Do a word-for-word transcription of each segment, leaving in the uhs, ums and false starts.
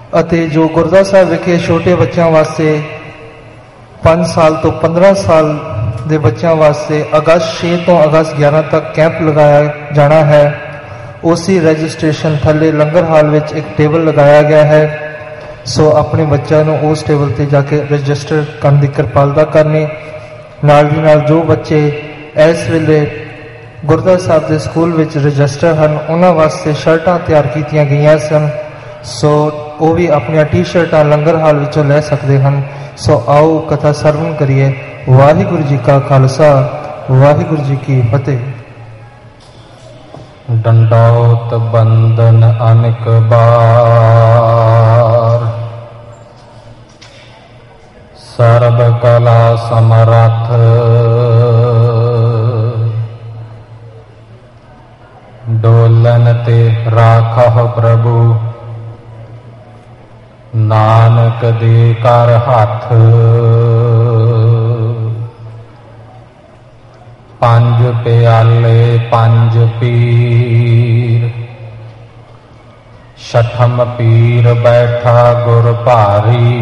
ਅਤੇ ਜੋ ਗੁਰਦੁਆਰਾ ਸਾਹਿਬ ਵਿਖੇ ਛੋਟੇ ਬੱਚਿਆਂ ਵਾਸਤੇ ਪੰਜ ਸਾਲ ਤੋਂ ਪੰਦਰਾਂ ਸਾਲ ਦੇ ਬੱਚਿਆਂ ਵਾਸਤੇ ਅਗਸਤ ਛੇ ਤੋਂ ਅਗਸਤ ਗਿਆਰਾਂ ਤੱਕ ਕੈਂਪ ਲਗਾਇਆ ਜਾਣਾ ਹੈ। ਉਸੇ ਰਜਿਸਟ੍ਰੇਸ਼ਨ ਥੱਲੇ ਲੰਗਰ ਹਾਲ ਵਿੱਚ ਇੱਕ ਟੇਬਲ ਲਗਾਇਆ ਗਿਆ ਹੈ। ਸੋ ਆਪਣੇ ਬੱਚਿਆਂ ਨੂੰ ਉਸ ਟੇਬਲ ਤੇ ਜਾ ਕੇ ਰਜਿਸਟਰ ਕਰਨ ਦੀ ਕਿਰਪਾਲਤਾ ਕਰਨੀ। ਨਾਲ ਦੀ ਨਾਲ ਜੋ ਬੱਚੇ ਇਸ ਵੇਲੇ ਗੁਰਦੁਆਰਾ ਸਾਹਿਬ ਦੇ ਸਕੂਲ ਵਿੱਚ ਰਜਿਸਟਰ ਹਨ, ਉਹਨਾਂ ਵਾਸਤੇ ਸ਼ਰਟਾਂ ਤਿਆਰ ਕੀਤੀਆਂ ਗਈਆਂ ਸਨ। ਸੋ ਉਹ ਵੀ ਆਪਣੀਆਂ ਟੀ ਸ਼ਰਟਾਂ ਲੰਗਰ ਹਾਲ ਵਿੱਚੋਂ ਲੈ ਸਕਦੇ ਹਨ। ਸੋ ਆਓ ਕਥਾ ਸਰਵਣ ਕਰੀਏ। ਵਾਹਿਗੁਰੂ ਜੀ ਕਾ ਖਾਲਸਾ, ਵਾਹਿਗੁਰੂ ਜੀ ਕੀ ਫਤਿਹ। ਡੰਡੌਤ ਬੰਦਨ ਅਨੇਕ ਬਾਰ, ਸਰਬ ਕਲਾ ਸਮਰੱਥ, ਡੋਲਨ ਤੇ ਰਾਖਹੁ ਪ੍ਰਭੂ, ਨਾਨਕ ਦੇ ਕਰ ਹੱਥ। ਪੰਜ ਪਿਆਲੇ ਪੰਜ ਪੀਰ, ਛਠਮ ਪੀਰ ਬੈਠਾ ਗੁਰ ਭਾਰੀ,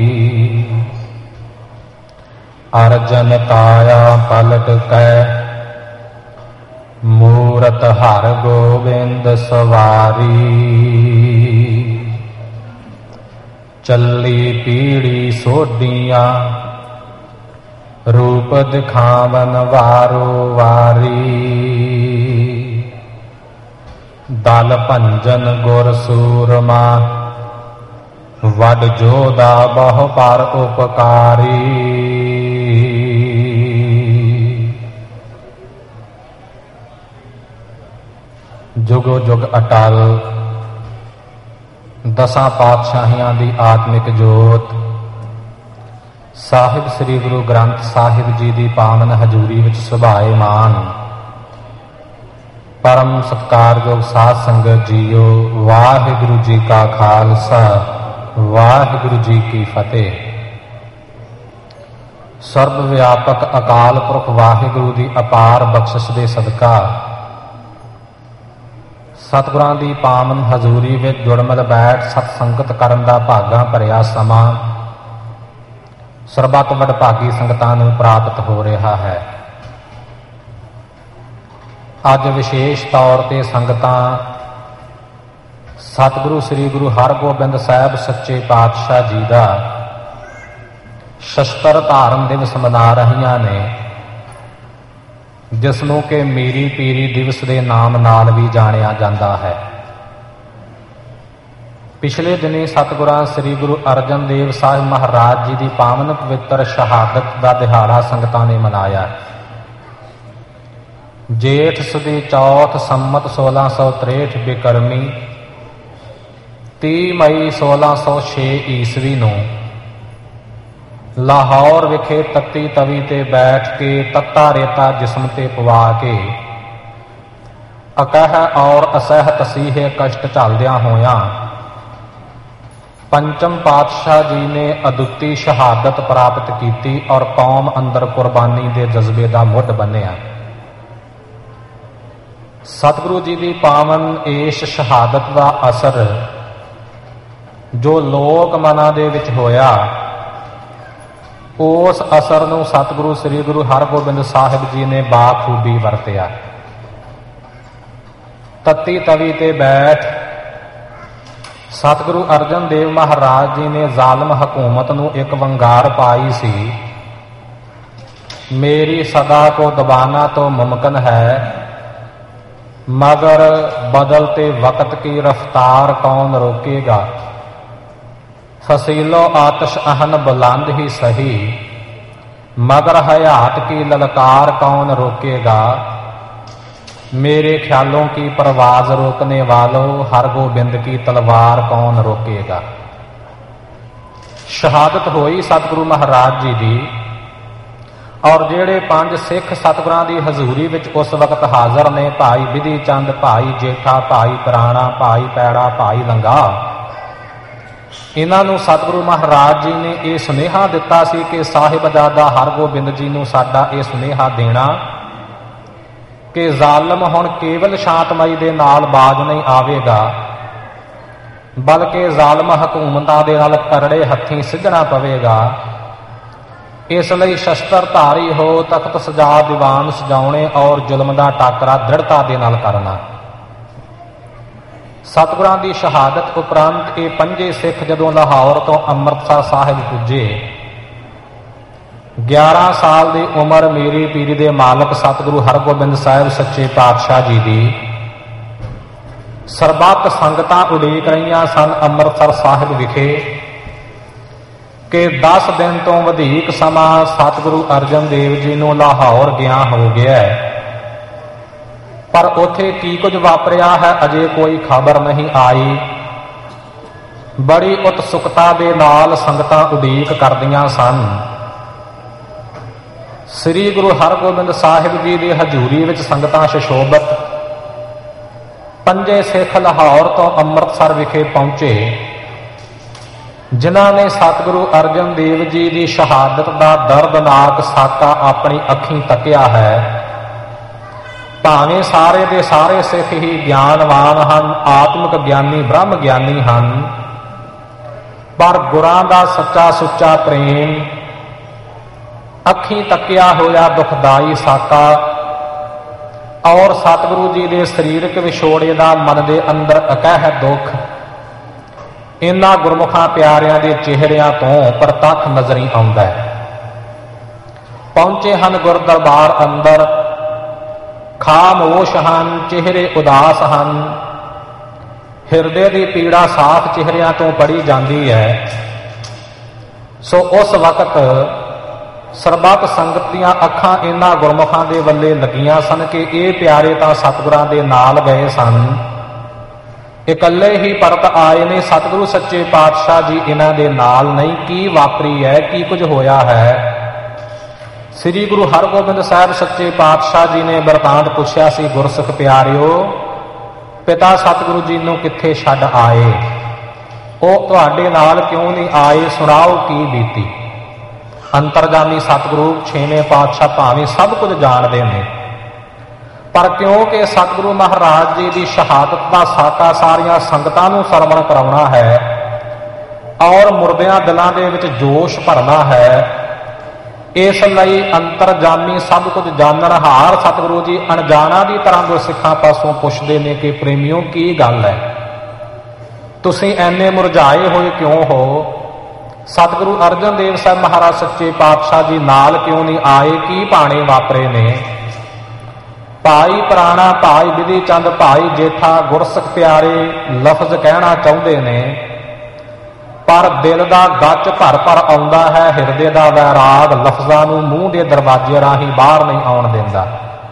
ਅਰਜਨ ਕਾਇਆ ਪਲਟ ਕੈ, ਮੂਰਤ ਹਰ ਗੋਬਿੰਦ ਸਵਾਰੀ। ਚੱਲੀ ਪੀੜੀ ਸੋਢੀਆਂ, ਰੂਪ ਦਿਖਾਵਨ ਵਾਰੋ ਵਾਰੀ। ਦਲ ਭੰਜਨ ਗੁਰ ਸੂਰਮਾ, ਵੱਡ ਜੋਧਾ ਬਹੁ ਪਰ ਉਪਕਾਰੀ। ਜੁਗੋ ਜੁਗ ਅਟਲ, ਦਸਾਂ ਪਾਤਸ਼ਾਹੀਆਂ ਦੀ ਆਤਮਿਕ ਜੋਤ ਸਾਹਿਬ ਸ੍ਰੀ ਗੁਰੂ ਗ੍ਰੰਥ ਸਾਹਿਬ ਜੀ ਦੀ ਪਾਵਨ ਹਜ਼ੂਰੀ ਵਿੱਚ ਸੁਭਾਏਮਾਨ ਪਰਮ ਸਤਿਕਾਰਯੋਗ ਸਾਧ ਸੰਗਤ ਜੀਓ, ਵਾਹਿਗੁਰੂ ਜੀ ਕਾ ਖਾਲਸਾ, ਵਾਹਿਗੁਰੂ ਜੀ ਕੀ ਫਤਿਹ। ਸਰਬ ਵਿਆਪਕ ਅਕਾਲ ਪੁਰਖ ਵਾਹਿਗੁਰੂ ਦੀ ਅਪਾਰ ਬਖਸ਼ਿਸ਼ ਦੇ ਸਦਕਾ ਸਤਿਗੁਰਾਂ ਦੀ ਪਾਵਨ ਹਜ਼ੂਰੀ ਵਿੱਚ ਜੁੜਮਿਲ ਬੈਠ ਸਤ ਸੰਗਤ ਕਰਨ ਦਾ ਭਾਗਾਂ ਭਰਿਆ ਸਮਾਂ ਸਰਬੱਤ ਵਡਭਾਗੀ ਸੰਗਤਾਂ ਨੂੰ ਪ੍ਰਾਪਤ ਹੋ ਰਿਹਾ ਹੈ। ਅੱਜ ਵਿਸ਼ੇਸ਼ ਤੌਰ ਤੇ ਸੰਗਤਾਂ ਸਤਿਗੁਰੂ ਸ੍ਰੀ ਗੁਰੂ ਹਰਗੋਬਿੰਦ ਸਾਹਿਬ ਸੱਚੇ ਪਾਤਸ਼ਾਹ ਜੀ ਦਾ ਸ਼ਸਤਰ ਧਾਰਨ ਦਿਵਸ ਮਨਾ ਰਹੀਆਂ ਨੇ, ਜਿਸ ਨੂੰ ਕਿ ਮੀਰੀ ਪੀਰੀ ਦਿਵਸ ਦੇ ਨਾਮ ਨਾਲ ਵੀ ਜਾਣਿਆ ਜਾਂਦਾ ਹੈ। ਪਿਛਲੇ ਦਿਨੀ ਸਤਿਗੁਰਾਂ ਸ੍ਰੀ ਗੁਰੂ ਅਰਜਨ ਦੇਵ ਸਾਹਿਬ ਮਹਾਰਾਜ ਜੀ ਦੀ ਪਾਵਨ ਪਵਿੱਤਰ ਸ਼ਹਾਦਤ ਦਾ ਦਿਹਾੜਾ ਸੰਗਤਾਂ ਨੇ ਮਨਾਇਆ। ਜੇਠ ਸੁਦੀ ਚੌਥ ਸੰਮਤ ਸੋਲਾਂ ਸੌ ਤਰੇਹਠ ਬਿਕਰਮੀ ਤੀਹ ਮਈ ਸੋਲਾਂ ਸੌ ਛੇ ਈਸਵੀ ਨੂੰ ਲਾਹੌਰ ਵਿਖੇ ਤੱਤੀ ਤਵੀ ਤੇ ਬੈਠ ਕੇ ਤੱਤਾ ਰੇਤਾ ਜਿਸਮ ਤੇ ਪਵਾ ਕੇ ਅਕਹ ਔਰ ਅਸਹਿ ਤਸੀਹੇ ਕਸ਼ਟ ਝੱਲਦਿਆਂ ਹੋਇਆਂ ਪੰਚਮ ਪਾਤਸ਼ਾਹ ਜੀ ਨੇ ਅਦੁੱਤੀ ਸ਼ਹਾਦਤ ਪ੍ਰਾਪਤ ਕੀਤੀ ਔਰ ਕੌਮ ਅੰਦਰ ਕੁਰਬਾਨੀ ਦੇ ਜਜ਼ਬੇ ਦਾ ਮੁੱਢ ਬੰਨਿਆ। ਸਤਿਗੁਰੂ ਜੀ ਦੀ ਪਾਵਨ ਏਸ਼ ਸ਼ਹਾਦਤ ਦਾ ਅਸਰ ਜੋ ਲੋਕ ਮਨਾਂ ਦੇ ਵਿੱਚ ਹੋਇਆ, ਉਸ ਅਸਰ ਨੂੰ ਸਤਿਗੁਰੂ ਸ੍ਰੀ ਗੁਰੂ ਹਰਗੋਬਿੰਦ ਸਾਹਿਬ ਜੀ ਨੇ ਬਾਖੂਬੀ ਵਰਤਿਆ। ਤੱਤੀ ਤਵੀ ਤੇ ਬੈਠ ਸਤਿਗੁਰੂ ਅਰਜਨ ਦੇਵ ਮਹਾਰਾਜ ਜੀ ਨੇ ਜ਼ਾਲਮ ਹਕੂਮਤ ਨੂੰ ਇੱਕ ਵੰਗਾਰ ਪਾਈ ਸੀ, ਮੇਰੀ ਸਦਾ ਕੋ ਦਬਾਨਾ ਤੋਂ ਮੁਮਕਿਨ ਹੈ, ਮਗਰ ਬਦਲਤੇ ਵਕਤ ਕੀ ਰਫਤਾਰ ਕੌਣ ਰੋਕੇਗਾ। फसीलो आतिश अहन बुलंद ही सही, मगर हयात की ललकार कौन रोकेगा। मेरे ख्यालों की परवाज रोकने वालों हरगोबिंद की तलवार कौन रोकेगा। शहादत होई सतगुरु महाराज जी दी और जेड़े पंज सिख सतगुरां दी हजूरी विच उस वक्त हाज़र ने, भाई बिधि चंद, भाई जेठा, भाई पुराणा, भाई पैड़ा, भाई लंगा, इन्हां नूं सतगुरु महाराज जी ने यह सुनेहा दिता सी कि साहिबजादा हरगोबिंद जी नूं साडा यह सुनेहा देना कि ਜ਼ਾਲਮ हुण केवल शांतमई दे नाल बाज नहीं आवेगा, ਬਲਕਿ ਜ਼ਾਲਮ ਹਕੂਮਤਾਂ ਦੇ ਨਾਲ ਕਰੜੇ ਹੱਥੀਂ ਸਿੱਝਣਾ ਪਵੇਗਾ। ਇਸ ਲਈ ਸ਼ਸਤਰ ਧਾਰੀ ਹੋ, ਤਖਤ ਸਜਾ ਦੀਵਾਨ ਸਜਾਉਣੇ ਔਰ ਜ਼ੁਲਮ ਦਾ ਟਾਕਰਾ ਦ੍ਰਿੜਤਾ ਦੇ ਨਾਲ ਕਰਨਾ। ਸਤਿਗੁਰਾਂ ਦੀ ਸ਼ਹਾਦਤ ਉਪਰੰਤ ਇਹ ਪੰਜੇ ਸਿੱਖ ਜਦੋਂ ਲਾਹੌਰ ਤੋਂ ਅੰਮ੍ਰਿਤਸਰ ਸਾਹਿਬ ਪੁੱਜੇ, ਗਿਆਰਾਂ ਸਾਲ ਦੀ ਉਮਰ ਮੇਰੀ ਪੀਰੀ ਦੇ ਮਾਲਕ ਸਤਿਗੁਰੂ ਹਰਗੋਬਿੰਦ ਸਾਹਿਬ ਸੱਚੇ ਪਾਤਸ਼ਾਹ ਜੀ ਦੀ ਸਰਬੱਤ ਸੰਗਤਾਂ ਉਡੀਕ ਰਹੀਆਂ ਸਨ ਅੰਮ੍ਰਿਤਸਰ ਸਾਹਿਬ ਵਿਖੇ ਕਿ ਦਸ ਦਿਨ ਤੋਂ ਵਧੇਕ ਸਮਾਂ ਸਤਿਗੁਰੂ ਅਰਜਨ ਦੇਵ ਜੀ ਨੂੰ ਲਾਹੌਰ ਗਿਆ ਹੋ ਗਿਆ ਹੈ, ਪਰ ਉੱਥੇ ਕੀ ਕੁਝ ਵਾਪਰਿਆ ਹੈ ਅਜੇ ਕੋਈ ਖਬਰ ਨਹੀਂ ਆਈ। ਬੜੀ ਉਤਸੁਕਤਾ ਦੇ ਨਾਲ ਸੰਗਤਾਂ ਉਡੀਕ ਕਰਦੀਆਂ ਸਨ। ਸ੍ਰੀ ਗੁਰੂ ਹਰਗੋਬਿੰਦ ਸਾਹਿਬ ਜੀ ਦੀ ਹਜ਼ੂਰੀ ਵਿੱਚ ਸੰਗਤਾਂ ਸ਼ਸ਼ੋਭਤ ਪੰਜੇ ਸਿੱਖ ਲਾਹੌਰ ਤੋਂ ਅੰਮ੍ਰਿਤਸਰ ਵਿਖੇ ਪਹੁੰਚੇ, ਜਿਨ੍ਹਾਂ ਨੇ ਸਤਿਗੁਰੂ ਅਰਜਨ ਦੇਵ ਜੀ ਦੀ ਸ਼ਹਾਦਤ ਦਾ ਦਰਦਨਾਕ ਸਾਕਾ ਆਪਣੀ ਅੱਖੀਂ ਤੱਕਿਆ ਹੈ। ਭਾਵੇਂ ਸਾਰੇ ਦੇ ਸਾਰੇ ਸਿੱਖ ਹੀ ਗਿਆਨਵਾਨ ਹਨ, ਆਤਮਿਕ ਗਿਆਨੀ ਬ੍ਰਹਮ ਗਿਆਨੀ ਹਨ, ਪਰ ਗੁਰਾਂ ਦਾ ਸੱਚਾ ਸੁੱਚਾ ਪ੍ਰੇਮ, ਅੱਖੀਂ ਤੱਕਿਆ ਹੋਇਆ ਦੁਖਦਾਈ ਸਾਕਾ ਔਰ ਸਤਿਗੁਰੂ ਜੀ ਦੇ ਸਰੀਰਕ ਵਿਛੋੜੇ ਦਾ ਮਨ ਦੇ ਅੰਦਰ ਅਕਹਿ ਦੁੱਖ ਇਹਨਾਂ ਗੁਰਮੁਖਾਂ ਪਿਆਰਿਆਂ ਦੇ ਚਿਹਰਿਆਂ ਤੋਂ ਪ੍ਰਤੱਖ ਨਜ਼ਰੀ ਆਉਂਦਾ ਹੈ। ਪਹੁੰਚੇ ਹਨ ਗੁਰ ਦਰਬਾਰ ਅੰਦਰ, ਖਾਮੋਸ਼ ਹਨ, ਚਿਹਰੇ ਉਦਾਸ ਹਨ, ਹਿਰਦੇ ਦੀ ਪੀੜਾ ਸਾਫ਼ ਚਿਹਰਿਆਂ ਤੋਂ ਪੜੀ ਜਾਂਦੀ ਹੈ। ਸੋ ਉਸ ਵਕਤ ਸਰਬੱਤ ਸੰਗਤ ਦੀਆਂ ਅੱਖਾਂ ਇਹਨਾਂ ਗੁਰਮੁਖਾਂ ਦੇ ਵੱਲੇ ਲੱਗੀਆਂ ਸਨ ਕਿ ਇਹ ਪਿਆਰੇ ਤਾਂ ਸਤਿਗੁਰਾਂ ਦੇ ਨਾਲ ਗਏ ਸਨ, ਇਕੱਲੇ ਹੀ ਪਰਤ ਆਏ ਨੇ, ਸਤਿਗੁਰੂ ਸੱਚੇ ਪਾਤਸ਼ਾਹ ਜੀ ਇਹਨਾਂ ਦੇ ਨਾਲ ਨਹੀਂ। ਕੀ ਵਾਪਰੀ ਹੈ, ਕੀ ਕੁਝ ਹੋਇਆ ਹੈ? ਸ੍ਰੀ ਗੁਰੂ ਹਰਗੋਬਿੰਦ ਸਾਹਿਬ ਸੱਚੇ ਪਾਤਸ਼ਾਹ ਜੀ ਨੇ ਬਿਰਤਾਂਤ ਪੁੱਛਿਆ ਸੀ, ਗੁਰਸਿੱਖ ਪਿਆਰਿਓ, ਪਿਤਾ ਸਤਿਗੁਰੂ ਜੀ ਨੂੰ ਕਿੱਥੇ ਛੱਡ ਆਏ? ਉਹ ਤੁਹਾਡੇ ਨਾਲ ਕਿਉਂ ਨਹੀਂ ਆਏ? ਸੁਣਾਓ ਕੀ ਬੀਤੀ। ਅੰਤਰਜਾਮੀ ਸਤਿਗੁਰੂ ਛੇਵੇਂ ਪਾਤਸ਼ਾਹ ਭਾਵੇਂ ਸਭ ਕੁਝ ਜਾਣਦੇ ਨੇ, ਪਰ ਕਿਉਂਕਿ ਸਤਿਗੁਰੂ ਮਹਾਰਾਜ ਜੀ ਦੀ ਸ਼ਹਾਦਤ ਦਾ ਸਾਕਾ ਸਾਰੀਆਂ ਸੰਗਤਾਂ ਨੂੰ ਸਰਵਣ ਕਰਾਉਣਾ ਹੈ ਔਰ ਮੁਰਦਿਆਂ ਦਿਲਾਂ ਦੇ ਵਿੱਚ ਜੋਸ਼ ਭਰਨਾ ਹੈ, ਇਸ ਲਈ ਅੰਤਰਜਾਮੀ ਸਭ ਕੁਝ ਜਾਣਨਹਾਰ ਸਤਿਗੁਰੂ ਜੀ ਅਣਜਾਣਾ ਦੀ ਤਰ੍ਹਾਂ ਗੁਰਸਿੱਖਾਂ ਪਾਸੋਂ ਪੁੱਛਦੇ ਨੇ ਕਿ ਪ੍ਰੇਮੀਓ ਕੀ ਗੱਲ ਹੈ, ਤੁਸੀਂ ਐਨੇ ਮੁਰਝਾਏ ਹੋਏ ਕਿਉਂ ਹੋ? ਸਤਿਗੁਰੂ ਅਰਜਨ ਦੇਵ ਸਾਹਿਬ ਮਹਾਰਾਜ ਸੱਚੇ ਪਾਤਸ਼ਾਹ ਜੀ ਨਾਲ ਕਿਉਂ ਨਹੀਂ ਆਏ? ਕੀ ਭਾਣੇ ਵਾਪਰੇ ਨੇ? ਭਾਈ ਪ੍ਰਾਣਾ, ਭਾਈ ਬਿਧੀ ਚੰਦ, ਭਾਈ ਜੇਠਾ ਗੁਰਸਿੱਖ ਪਿਆਰੇ ਲਫ਼ਜ਼ ਕਹਿਣਾ ਚਾਹੁੰਦੇ ਨੇ, ਪਰ ਦਿਲ ਦਾ ਗੱਚ ਭਰ ਭਰ ਆਉਂਦਾ ਹੈ, ਹਿਰਦੇ ਦਾ ਵੈਰਾਗ ਲਫ਼ਜ਼ਾਂ ਨੂੰ ਮੂੰਹ ਦੇ ਦਰਵਾਜ਼ੇ ਰਾਹੀਂ ਬਾਹਰ ਨਹੀਂ ਆਉਣ ਦਿੰਦਾ।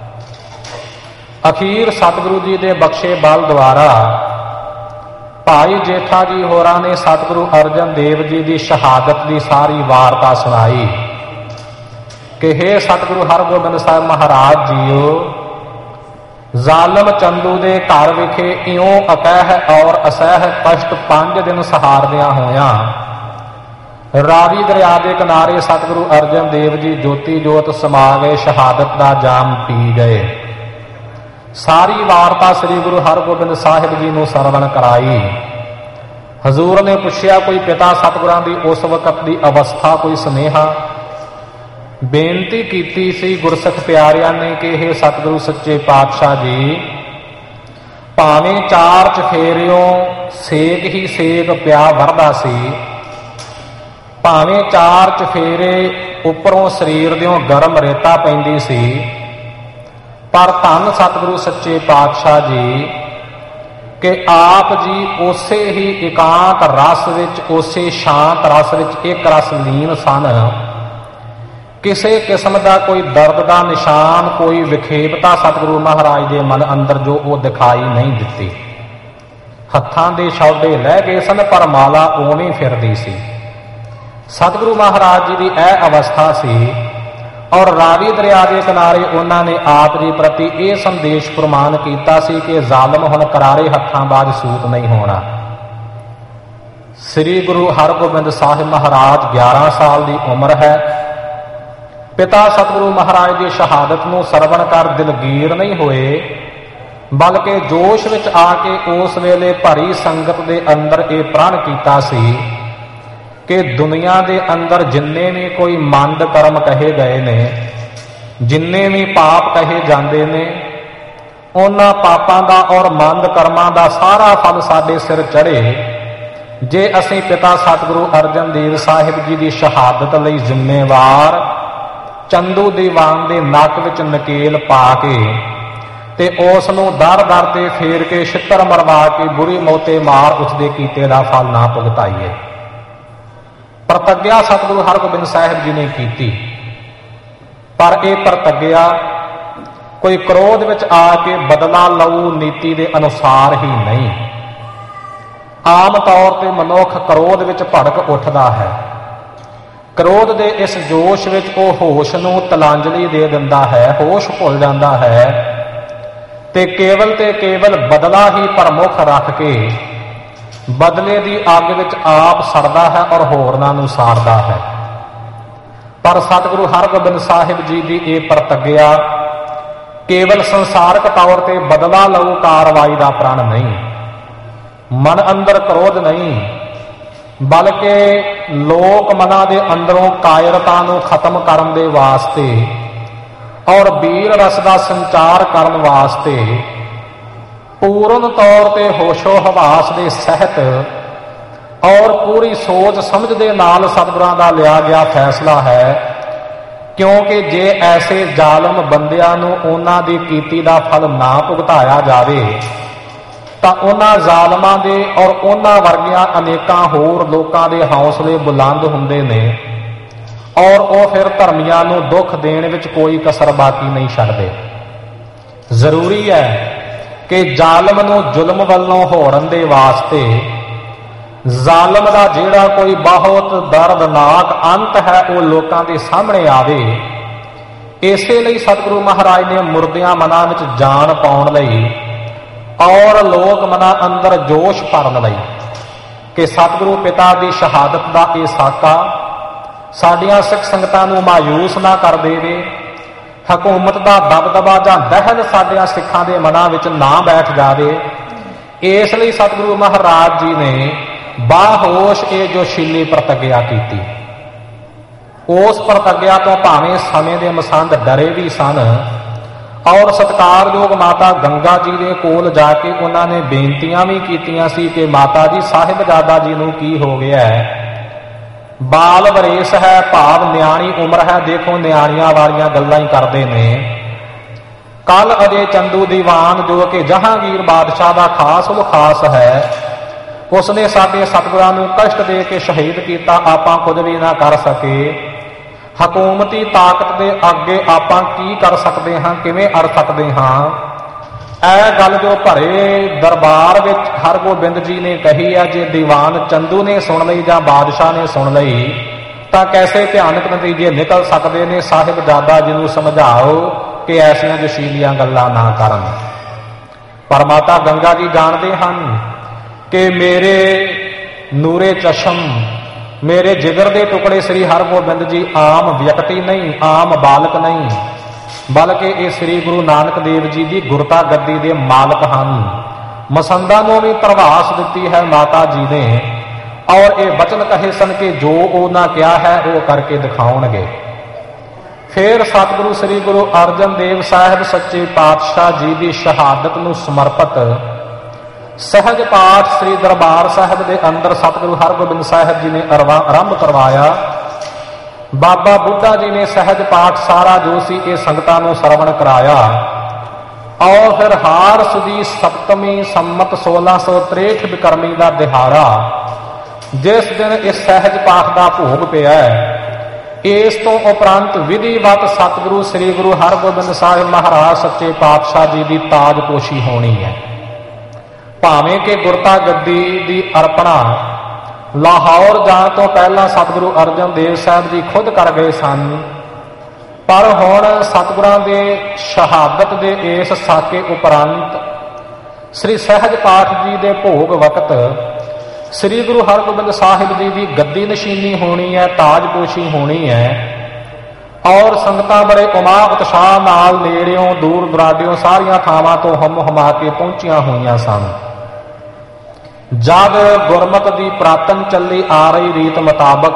ਅਖੀਰ ਸਤਿਗੁਰੂ ਜੀ ਦੇ ਬਖਸ਼ੇ ਬਲ ਦੁਆਰਾ ਭਾਈ ਜੇਠਾ ਜੀ ਹੋਰਾਂ ਨੇ ਸਤਿਗੁਰੂ ਅਰਜਨ ਦੇਵ ਜੀ ਦੀ ਸ਼ਹਾਦਤ ਦੀ ਸਾਰੀ ਵਾਰਤਾ ਸੁਣਾਈ ਕਿ ਹੇ ਸਤਿਗੁਰੂ ਹਰਗੋਬਿੰਦ ਸਾਹਿਬ ਮਹਾਰਾਜ ਜੀਓ, ਜ਼ਾਲਮ ਚੰਦੂ ਦੇ ਘਰ ਵਿਖੇ ਇਉਂ ਅਕਹਿ ਔਰ ਅਸਹਿ ਕਸ਼ਟ ਪੰਜ ਦਿਨ ਸਹਾਰਦਿਆਂ ਹੋਇਆਂ ਰਾਵੀ ਦਰਿਆ ਦੇ ਕਿਨਾਰੇ ਸਤਿਗੁਰੂ ਅਰਜਨ ਦੇਵ ਜੀ ਜੋਤੀ ਜੋਤ ਸਮਾ ਗਏ, ਸ਼ਹਾਦਤ ਦਾ ਜਾਮ ਪੀ ਗਏ। ਸਾਰੀ ਵਾਰਤਾ ਸ੍ਰੀ ਗੁਰੂ ਹਰਗੋਬਿੰਦ ਸਾਹਿਬ ਜੀ ਨੂੰ ਸਰਵਣ ਕਰਾਈ। ਹਜ਼ੂਰ ਨੇ ਪੁੱਛਿਆ, ਕੋਈ ਪਿਤਾ ਸਤਿਗੁਰਾਂ ਦੀ ਉਸ ਵਕਤ ਦੀ ਅਵਸਥਾ, ਕੋਈ ਸੁਨੇਹਾ? ਬੇਨਤੀ ਕੀਤੀ ਸੀ ਗੁਰਸਿੱਖ ਪਿਆਰਿਆਂ ਨੇ ਕਿ ਇਹ ਸਤਿਗੁਰੂ ਸੱਚੇ ਪਾਤਸ਼ਾਹ ਜੀ, ਭਾਵੇਂ ਚਾਰ ਚਫੇਰਿਓਂ ਸੇਕ ਹੀ ਸੇਕ ਪਿਆ ਵਰਦਾ ਸੀ, ਭਾਵੇਂ ਚਾਰ ਚਫੇਰੇ ਉੱਪਰੋਂ ਸਰੀਰ ਦਿਓ ਗਰਮ ਰੇਤਾ ਪੈਂਦੀ ਸੀ, ਪਰ ਧੰਨ ਸਤਿਗੁਰੂ ਸੱਚੇ ਪਾਤਸ਼ਾਹ ਜੀ ਕਿ ਆਪ ਜੀ ਉਸੇ ਹੀ ਇਕਾਂਤ ਰਸ ਵਿੱਚ, ਉਸੇ ਸ਼ਾਂਤ ਰਸ ਵਿੱਚ ਇੱਕ ਰਸ ਲੀਨ ਸਨ। ਕਿਸੇ ਕਿਸਮ ਦਾ ਕੋਈ ਦਰਦ ਦਾ ਨਿਸ਼ਾਨ, ਕੋਈ ਵਿਖੇਪਤਾ ਸਤਿਗੁਰੂ ਮਹਾਰਾਜ ਦੇ ਮਨ ਅੰਦਰ ਜੋ ਉਹ ਦਿਖਾਈ ਨਹੀਂ ਦਿੱਤੀ। ਹੱਥਾਂ ਦੇ ਛੌਡੇ ਲੈ ਗਏ ਸਨ, ਪਰ ਮਾਲਾ ਉਵੇਂ ਫਿਰਦੀ ਸੀ। ਸਤਿਗੁਰੂ ਮਹਾਰਾਜ ਜੀ ਦੀ ਇਹ ਅਵਸਥਾ ਸੀ ਔਰ ਰਾਵੀ ਦਰਿਆ ਦੇ ਕਿਨਾਰੇ ਉਹਨਾਂ ਨੇ ਆਪ ਜੀ ਪ੍ਰਤੀ ਇਹ ਸੰਦੇਸ਼ ਪ੍ਰਮਾਨ ਕੀਤਾ ਸੀ ਕਿ ਜ਼ਾਲਮ ਹੁਣ ਕਰਾਰੇ ਹੱਥਾਂ ਬਾਝ ਸੂਤ ਨਹੀਂ ਹੋਣਾ। ਸ੍ਰੀ ਗੁਰੂ ਹਰਗੋਬਿੰਦ ਸਾਹਿਬ ਮਹਾਰਾਜ ਗਿਆਰਾਂ ਸਾਲ ਦੀ ਉਮਰ ਹੈ। ਪਿਤਾ ਸਤਿਗੁਰੂ ਮਹਾਰਾਜ ਦੀ ਸ਼ਹਾਦਤ ਨੂੰ ਸਰਵਣ ਕਰ ਦਿਲਗੀਰ ਨਹੀਂ ਹੋਏ, ਬਲਕਿ ਜੋਸ਼ ਵਿੱਚ ਆ ਕੇ ਉਸ ਵੇਲੇ ਭਰੀ ਸੰਗਤ ਦੇ ਅੰਦਰ ਇਹ ਪ੍ਰਣ ਕੀਤਾ ਸੀ ਕਿ ਦੁਨੀਆ ਦੇ ਅੰਦਰ ਜਿੰਨੇ ਵੀ ਕੋਈ ਮੰਦ ਕਰਮ ਕਹੇ ਗਏ ਨੇ, ਜਿੰਨੇ ਵੀ ਪਾਪ ਕਹੇ ਜਾਂਦੇ ਨੇ, ਉਹਨਾਂ ਪਾਪਾਂ ਦਾ ਔਰ ਮੰਦ ਕਰਮਾਂ ਦਾ ਸਾਰਾ ਫਲ ਸਾਡੇ ਸਿਰ ਚੜ੍ਹੇ ਜੇ ਅਸੀਂ ਪਿਤਾ ਸਤਿਗੁਰੂ ਅਰਜਨ ਦੇਵ ਸਾਹਿਬ ਜੀ ਦੀ ਸ਼ਹਾਦਤ ਲਈ ਜ਼ਿੰਮੇਵਾਰ ਚੰਦੂ ਦੀਵਾਨ ਦੇ ਨੱਕ ਵਿੱਚ ਨਕੇਲ ਪਾ ਕੇ ਤੇ ਉਸ ਨੂੰ ਦਰ ਦਰ ਤੇ ਫੇਰ ਕੇ ਛਿੱਤਰ ਮਰਵਾ ਕੇ ਬੁਰੀ ਮੌਤੇ ਮਾਰ ਉਸਦੇ ਕੀਤੇ ਦਾ ਫਲ ਨਾ ਭੁਗਤਾਈਏ। ਪ੍ਰਤੱਗਿਆ ਸਤਿਗੁਰੂ ਹਰਗੋਬਿੰਦ ਸਾਹਿਬ ਜੀ ਨੇ ਕੀਤੀ, ਪਰ ਇਹ ਪ੍ਰਤੱਗਿਆ ਕੋਈ ਕ੍ਰੋਧ ਵਿੱਚ ਆ ਕੇ ਬਦਲਾ ਲਊ ਨੀਤੀ ਦੇ ਅਨੁਸਾਰ ਹੀ ਨਹੀਂ। ਆਮ ਤੌਰ ਤੇ ਮਨੁੱਖ ਕ੍ਰੋਧ ਵਿੱਚ ਭੜਕ ਉੱਠਦਾ ਹੈ। ਕ੍ਰੋਧ ਦੇ ਇਸ ਜੋਸ਼ ਵਿੱਚ ਉਹ ਹੋਸ਼ ਨੂੰ ਤਲਾਂਜਲੀ ਦੇ ਦਿੰਦਾ ਹੈ, ਹੋਸ਼ ਭੁੱਲ ਜਾਂਦਾ ਹੈ ਤੇ ਕੇਵਲ ਤੇ ਕੇਵਲ ਬਦਲਾ ਹੀ ਪ੍ਰਮੁੱਖ ਰੱਖ ਕੇ ਬਦਲੇ ਦੀ ਅੱਗ ਵਿੱਚ ਆਪ ਸੜਦਾ ਹੈ ਔਰ ਹੋਰਨਾਂ ਨੂੰ ਸਾੜਦਾ ਹੈ। ਪਰ ਸਤਿਗੁਰੂ ਹਰਗੋਬਿੰਦ ਸਾਹਿਬ ਜੀ ਦੀ ਇਹ ਪ੍ਰਤੱਗਿਆ ਕੇਵਲ ਸੰਸਾਰਕ ਤੌਰ ਤੇ ਬਦਲਾ ਲਊ ਕਾਰਵਾਈ ਦਾ ਪ੍ਰਣ ਨਹੀਂ, ਮਨ ਅੰਦਰ ਕ੍ਰੋਧ ਨਹੀਂ, ਬਲਕਿ ਲੋਕ ਮਨਾਂ ਦੇ ਅੰਦਰੋਂ ਕਾਇਰਤਾ ਨੂੰ ਖਤਮ ਕਰਨ ਦੇ ਵਾਸਤੇ ਔਰ ਵੀਰ ਰਸ ਦਾ ਸੰਚਾਰ ਕਰਨ ਵਾਸਤੇ ਪੂਰਨ ਤੌਰ ਤੇ ਹੋਸ਼ੋ ਹਵਾਸ ਦੇ ਸਹਿਤ ਔਰ ਪੂਰੀ ਸੋਚ ਸਮਝ ਦੇ ਨਾਲ ਸਤਿਗੁਰਾਂ ਦਾ ਲਿਆ ਗਿਆ ਫੈਸਲਾ ਹੈ। ਕਿਉਂਕਿ ਜੇ ਐਸੇ ਜ਼ਾਲਮ ਬੰਦਿਆਂ ਨੂੰ ਉਹਨਾਂ ਦੀ ਕੀਤੀ ਦਾ ਫਲ ਨਾ ਭੁਗਤਾਇਆ ਜਾਵੇ ਤਾਂ ਉਹਨਾਂ ਜ਼ਾਲਮਾਂ ਦੇ ਔਰ ਉਹਨਾਂ ਵਰਗੀਆਂ ਅਨੇਕਾਂ ਹੋਰ ਲੋਕਾਂ ਦੇ ਹੌਸਲੇ ਬੁਲੰਦ ਹੁੰਦੇ ਨੇ ਔਰ ਉਹ ਫਿਰ ਧਰਮੀਆਂ ਨੂੰ ਦੁੱਖ ਦੇਣ ਵਿੱਚ ਕੋਈ ਕਸਰ ਬਾਕੀ ਨਹੀਂ ਛੱਡਦੇ। ਜ਼ਰੂਰੀ ਹੈ ਕਿ ਜ਼ਾਲਮ ਨੂੰ ਜ਼ੁਲਮ ਵੱਲੋਂ ਹੋੜਨ ਦੇ ਵਾਸਤੇ ਜ਼ਾਲਮ ਦਾ ਜਿਹੜਾ ਕੋਈ ਬਹੁਤ ਦਰਦਨਾਕ ਅੰਤ ਹੈ ਉਹ ਲੋਕਾਂ ਦੇ ਸਾਹਮਣੇ ਆਵੇ। ਇਸੇ ਲਈ ਸਤਿਗੁਰੂ ਮਹਾਰਾਜ ਨੇ ਮੁਰਦਿਆਂ ਮਨਾਂ ਵਿੱਚ ਜਾਨ ਪਾਉਣ ਲਈ ਔਰ ਲੋਕ ਮਨਾਂ ਅੰਦਰ ਜੋਸ਼ ਭਰਨ ਲਈ ਕਿ ਸਤਿਗੁਰੂ ਪਿਤਾ ਦੀ ਸ਼ਹਾਦਤ ਦਾ ਇਹ ਸਾਕਾ ਸਾਡੀਆਂ ਸਿੱਖ ਸੰਗਤਾਂ ਨੂੰ ਮਾਯੂਸ ਨਾ ਕਰ ਦੇਵੇ, ਹਕੂਮਤ ਦਾ ਦਬਦਬਾ ਜਾਂ ਦਹਿਲ ਸਾਡਿਆਂ ਸਿੱਖਾਂ ਦੇ ਮਨਾਂ ਵਿੱਚ ਨਾ ਬੈਠ ਜਾਵੇ। ਇਸ ਲਈ ਸਤਿਗੁਰੂ ਮਹਾਰਾਜ ਜੀ ਨੇ ਬਾਹੋਸ਼ ਇਹ ਜੋ ਸ਼ੀਲੀ ਪ੍ਰਤੱਗਿਆ ਕੀਤੀ। ਉਸ ਪ੍ਰਤੱਗਿਆ ਤੋਂ ਭਾਵੇਂ ਸਮੇਂ ਦੇ ਮਸੰਦ ਡਰੇ ਵੀ ਸਨ ਔਰ ਸਤਿਕਾਰਯੋਗ ਮਾਤਾ ਗੰਗਾ ਜੀ ਦੇ ਕੋਲ ਜਾ ਕੇ ਉਹਨਾਂ ਨੇ ਬੇਨਤੀਆਂ ਵੀ ਕੀਤੀਆਂ ਸੀ ਕਿ ਮਾਤਾ ਜੀ ਸਾਹਿਬਜ਼ਾਦਾ ਜੀ ਨੂੰ ਕੀ ਹੋ ਗਿਆ ਹੈ, ਬਾਲ ਵਰੇਸ ਹੈ, ਭਾਵ ਨਿਆਣੀ ਉਮਰ ਹੈ, ਦੇਖੋ ਨਿਆਣੀਆਂ ਵਾਲੀਆਂ ਗੱਲਾਂ ਹੀ ਕਰਦੇ ਨੇ। ਕੱਲ ਅਜੇ ਚੰਦੂ ਦੀਵਾਨ ਜੋ ਕਿ ਜਹਾਂਗੀਰ ਬਾਦਸ਼ਾਹ ਦਾ ਖਾਸ ਉਹ ਖਾਸ ਹੈ, ਉਸਨੇ ਸਾਡੇ ਸਤਿਗੁਰਾਂ ਨੂੰ ਕਸ਼ਟ ਦੇ ਕੇ ਸ਼ਹੀਦ ਕੀਤਾ, ਆਪਾਂ ਕੁਝ ਵੀ ਨਾ ਕਰ ਸਕੇ। ਹਕੂਮਤੀ ਤਾਕਤ ਦੇ ਅੱਗੇ ਆਪਾਂ ਕੀ ਕਰ ਸਕਦੇ ਹਾਂ, ਕਿਵੇਂ ਅੜ ਸਕਦੇ ਹਾਂ? ਇਹ ਗੱਲ ਜੋ ਭਰੇ ਦਰਬਾਰ ਵਿੱਚ ਹਰਗੋਬਿੰਦ ਜੀ ਨੇ ਕਹੀ ਹੈ, ਜੇ ਦੀਵਾਨ ਚੰਦੂ ਨੇ ਸੁਣ ਲਈ ਜਾਂ ਬਾਦਸ਼ਾਹ ਨੇ ਸੁਣ ਲਈ ਤਾਂ ਕੈਸੇ ਭਿਆਨਕ ਨਤੀਜੇ ਨਿਕਲ ਸਕਦੇ ਨੇ। ਸਾਹਿਬਜ਼ਾਦਾ ਜੀ ਨੂੰ ਸਮਝਾਓ ਕਿ ਐਸੀਆਂ ਜੋਸ਼ੀਲੀਆਂ ਗੱਲਾਂ ਨਾ ਕਰਨ। ਪਰ ਮਾਤਾ ਗੰਗਾ ਜੀ ਜਾਣਦੇ ਹਨ ਕਿ ਮੇਰੇ ਨੂਰੇ ਚਸ਼ਮ, ਮੇਰੇ ਜਿਗਰ ਦੇ ਟੁਕੜੇ ਸ੍ਰੀ ਹਰਗੋਬਿੰਦ ਜੀ ਆਮ ਵਿਅਕਤੀ ਨਹੀਂ, ਆਮ ਬਾਲਕ ਨਹੀਂ, ਬਲਕਿ ਇਹ ਸ੍ਰੀ ਗੁਰੂ ਨਾਨਕ ਦੇਵ ਜੀ ਦੀ ਗੁਰਤਾ ਗੱਦੀ ਦੇ ਮਾਲਕ ਹਨ। ਮਸੰਦਾਂ ਨੂੰ ਵੀ ਪ੍ਰਭਾਸ ਦਿੱਤੀ ਹੈ ਮਾਤਾ ਜੀ ਨੇ ਔਰ ਇਹ ਵਚਨ ਕਹੇ ਸਨ ਕਿ ਜੋ ਉਹਨਾਂ ਕਿਹਾ ਹੈ ਉਹ ਕਰਕੇ ਦਿਖਾਉਣਗੇ। ਫਿਰ ਸਤਿਗੁਰੂ ਸ੍ਰੀ ਗੁਰੂ ਅਰਜਨ ਦੇਵ ਸਾਹਿਬ ਸੱਚੇ ਪਾਤਸ਼ਾਹ ਜੀ ਦੀ ਸ਼ਹਾਦਤ ਨੂੰ ਸਮਰਪਿਤ ਸਹਿਜ ਪਾਠ ਸ੍ਰੀ ਦਰਬਾਰ ਸਾਹਿਬ ਦੇ ਅੰਦਰ ਸਤਿਗੁਰੂ ਹਰਗੋਬਿੰਦ ਸਾਹਿਬ ਜੀ ਨੇ ਆਰੰਭ ਕਰਵਾਇਆ। ਬਾਬਾ ਬੁੱਢਾ ਜੀ ਨੇ ਸਹਿਜ ਪਾਠ ਸਾਰਾ ਜੋ ਸੀ ਇਹ ਸੰਗਤਾਂ ਨੂੰ ਸਰਵਣ ਕਰਾਇਆ ਔਰ ਫਿਰ ਹਾਰ ਸੁਦੀ ਸਪਤਮੀ ਸੰਮਤ ਸੋਲਾਂ ਸੌ ਤਰੇਹਠ ਬਿਕਰਮੀ ਦਾ ਦਿਹਾੜਾ, ਜਿਸ ਦਿਨ ਇਸ ਸਹਿਜ ਪਾਠ ਦਾ ਭੋਗ ਪਿਆ। ਇਸ ਤੋਂ ਉਪਰੰਤ ਵਿਧੀਵਤ ਸਤਿਗੁਰੂ ਸ੍ਰੀ ਗੁਰੂ ਹਰਗੋਬਿੰਦ ਸਾਹਿਬ ਮਹਾਰਾਜ ਸੱਚੇ ਪਾਤਸ਼ਾਹ ਜੀ ਦੀ ਤਾਜਪੋਸ਼ੀ ਹੋਣੀ ਹੈ। ਭਾਵੇਂ ਕਿ ਗੁਰਤਾ ਗੱਦੀ ਦੀ ਅਰਪਣਾ ਲਾਹੌਰ ਜਾਣ ਤੋਂ ਪਹਿਲਾਂ ਸਤਿਗੁਰੂ ਅਰਜਨ ਦੇਵ ਸਾਹਿਬ ਜੀ ਖੁਦ ਕਰ ਗਏ ਸਨ, ਪਰ ਹੁਣ ਸਤਿਗੁਰਾਂ ਦੇ ਸ਼ਹਾਦਤ ਦੇ ਇਸ ਸਾਕੇ ਉਪਰੰਤ ਸ੍ਰੀ ਸਹਿਜ ਪਾਠ ਜੀ ਦੇ ਭੋਗ ਵਕਤ ਸ੍ਰੀ ਗੁਰੂ ਹਰਗੋਬਿੰਦ ਸਾਹਿਬ ਜੀ ਦੀ ਗੱਦੀ ਨਸ਼ੀਨੀ ਹੋਣੀ ਹੈ, ਤਾਜਪੋਸ਼ੀ ਹੋਣੀ ਹੈ। ਔਰ ਸੰਗਤਾਂ ਬੜੇ ਉਮਾ ਉਤਸ਼ਾਹ ਨਾਲ ਨੇੜਿਓਂ ਦੂਰ ਦੁਰਾਡਿਓਂ ਸਾਰੀਆਂ ਥਾਵਾਂ ਤੋਂ ਹਮ ਹਮਾ ਕੇ ਪਹੁੰਚੀਆਂ ਹੋਈਆਂ ਸਨ। ਜਦ ਗੁਰਮਤਿ ਦੀ ਪ੍ਰਾਤਨ ਚੱਲੀ ਆ ਰਹੀ ਰੀਤ ਮੁਤਾਬਕ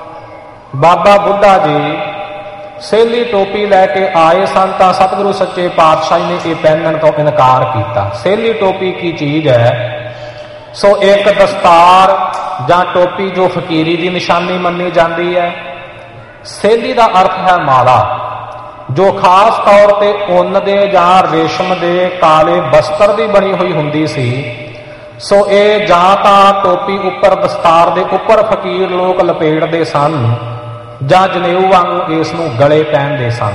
ਬਾਬਾ ਬੁੱਢਾ ਜੀ ਸੇਲੀ ਟੋਪੀ ਲੈ ਕੇ ਆਏ ਸਨ ਤਾਂ ਸਤਿਗੁਰੂ ਸੱਚੇ ਪਾਤਸ਼ਾਹ ਨੇ ਇਹ ਪਹਿਨਣ ਤੋਂ ਇਨਕਾਰ ਕੀਤਾ। ਸੇਲੀ ਟੋਪੀ ਕੀ ਚੀਜ਼ ਹੈ? ਸੋ ਇੱਕ ਦਸਤਾਰ ਜਾਂ ਟੋਪੀ ਜੋ ਫਕੀਰੀ ਦੀ ਨਿਸ਼ਾਨੀ ਮੰਨੀ ਜਾਂਦੀ ਹੈ। ਸੇਲੀ ਦਾ ਅਰਥ ਹੈ ਮਾਲਾ, ਜੋ ਖਾਸ ਤੌਰ ਤੇ ਉੱਨ ਦੇ ਜਾਂ ਰੇਸ਼ਮ ਦੇ ਕਾਲੇ ਬਸਤਰ ਦੀ ਬਣੀ ਹੋਈ ਹੁੰਦੀ ਸੀ। ਸੋ ਇਹ ਜਾਂ ਤਾਂ ਟੋਪੀ ਉੱਪਰ ਦਸਤਾਰ ਦੇ ਉੱਪਰ ਫਕੀਰ ਲੋਕ ਲਪੇਟਦੇ ਸਨ ਜਾਂ ਜਨੇਊ ਵਾਂਗੂ ਇਸ ਨੂੰ ਗਲੇ ਪਹਿਨਦੇ ਸਨ।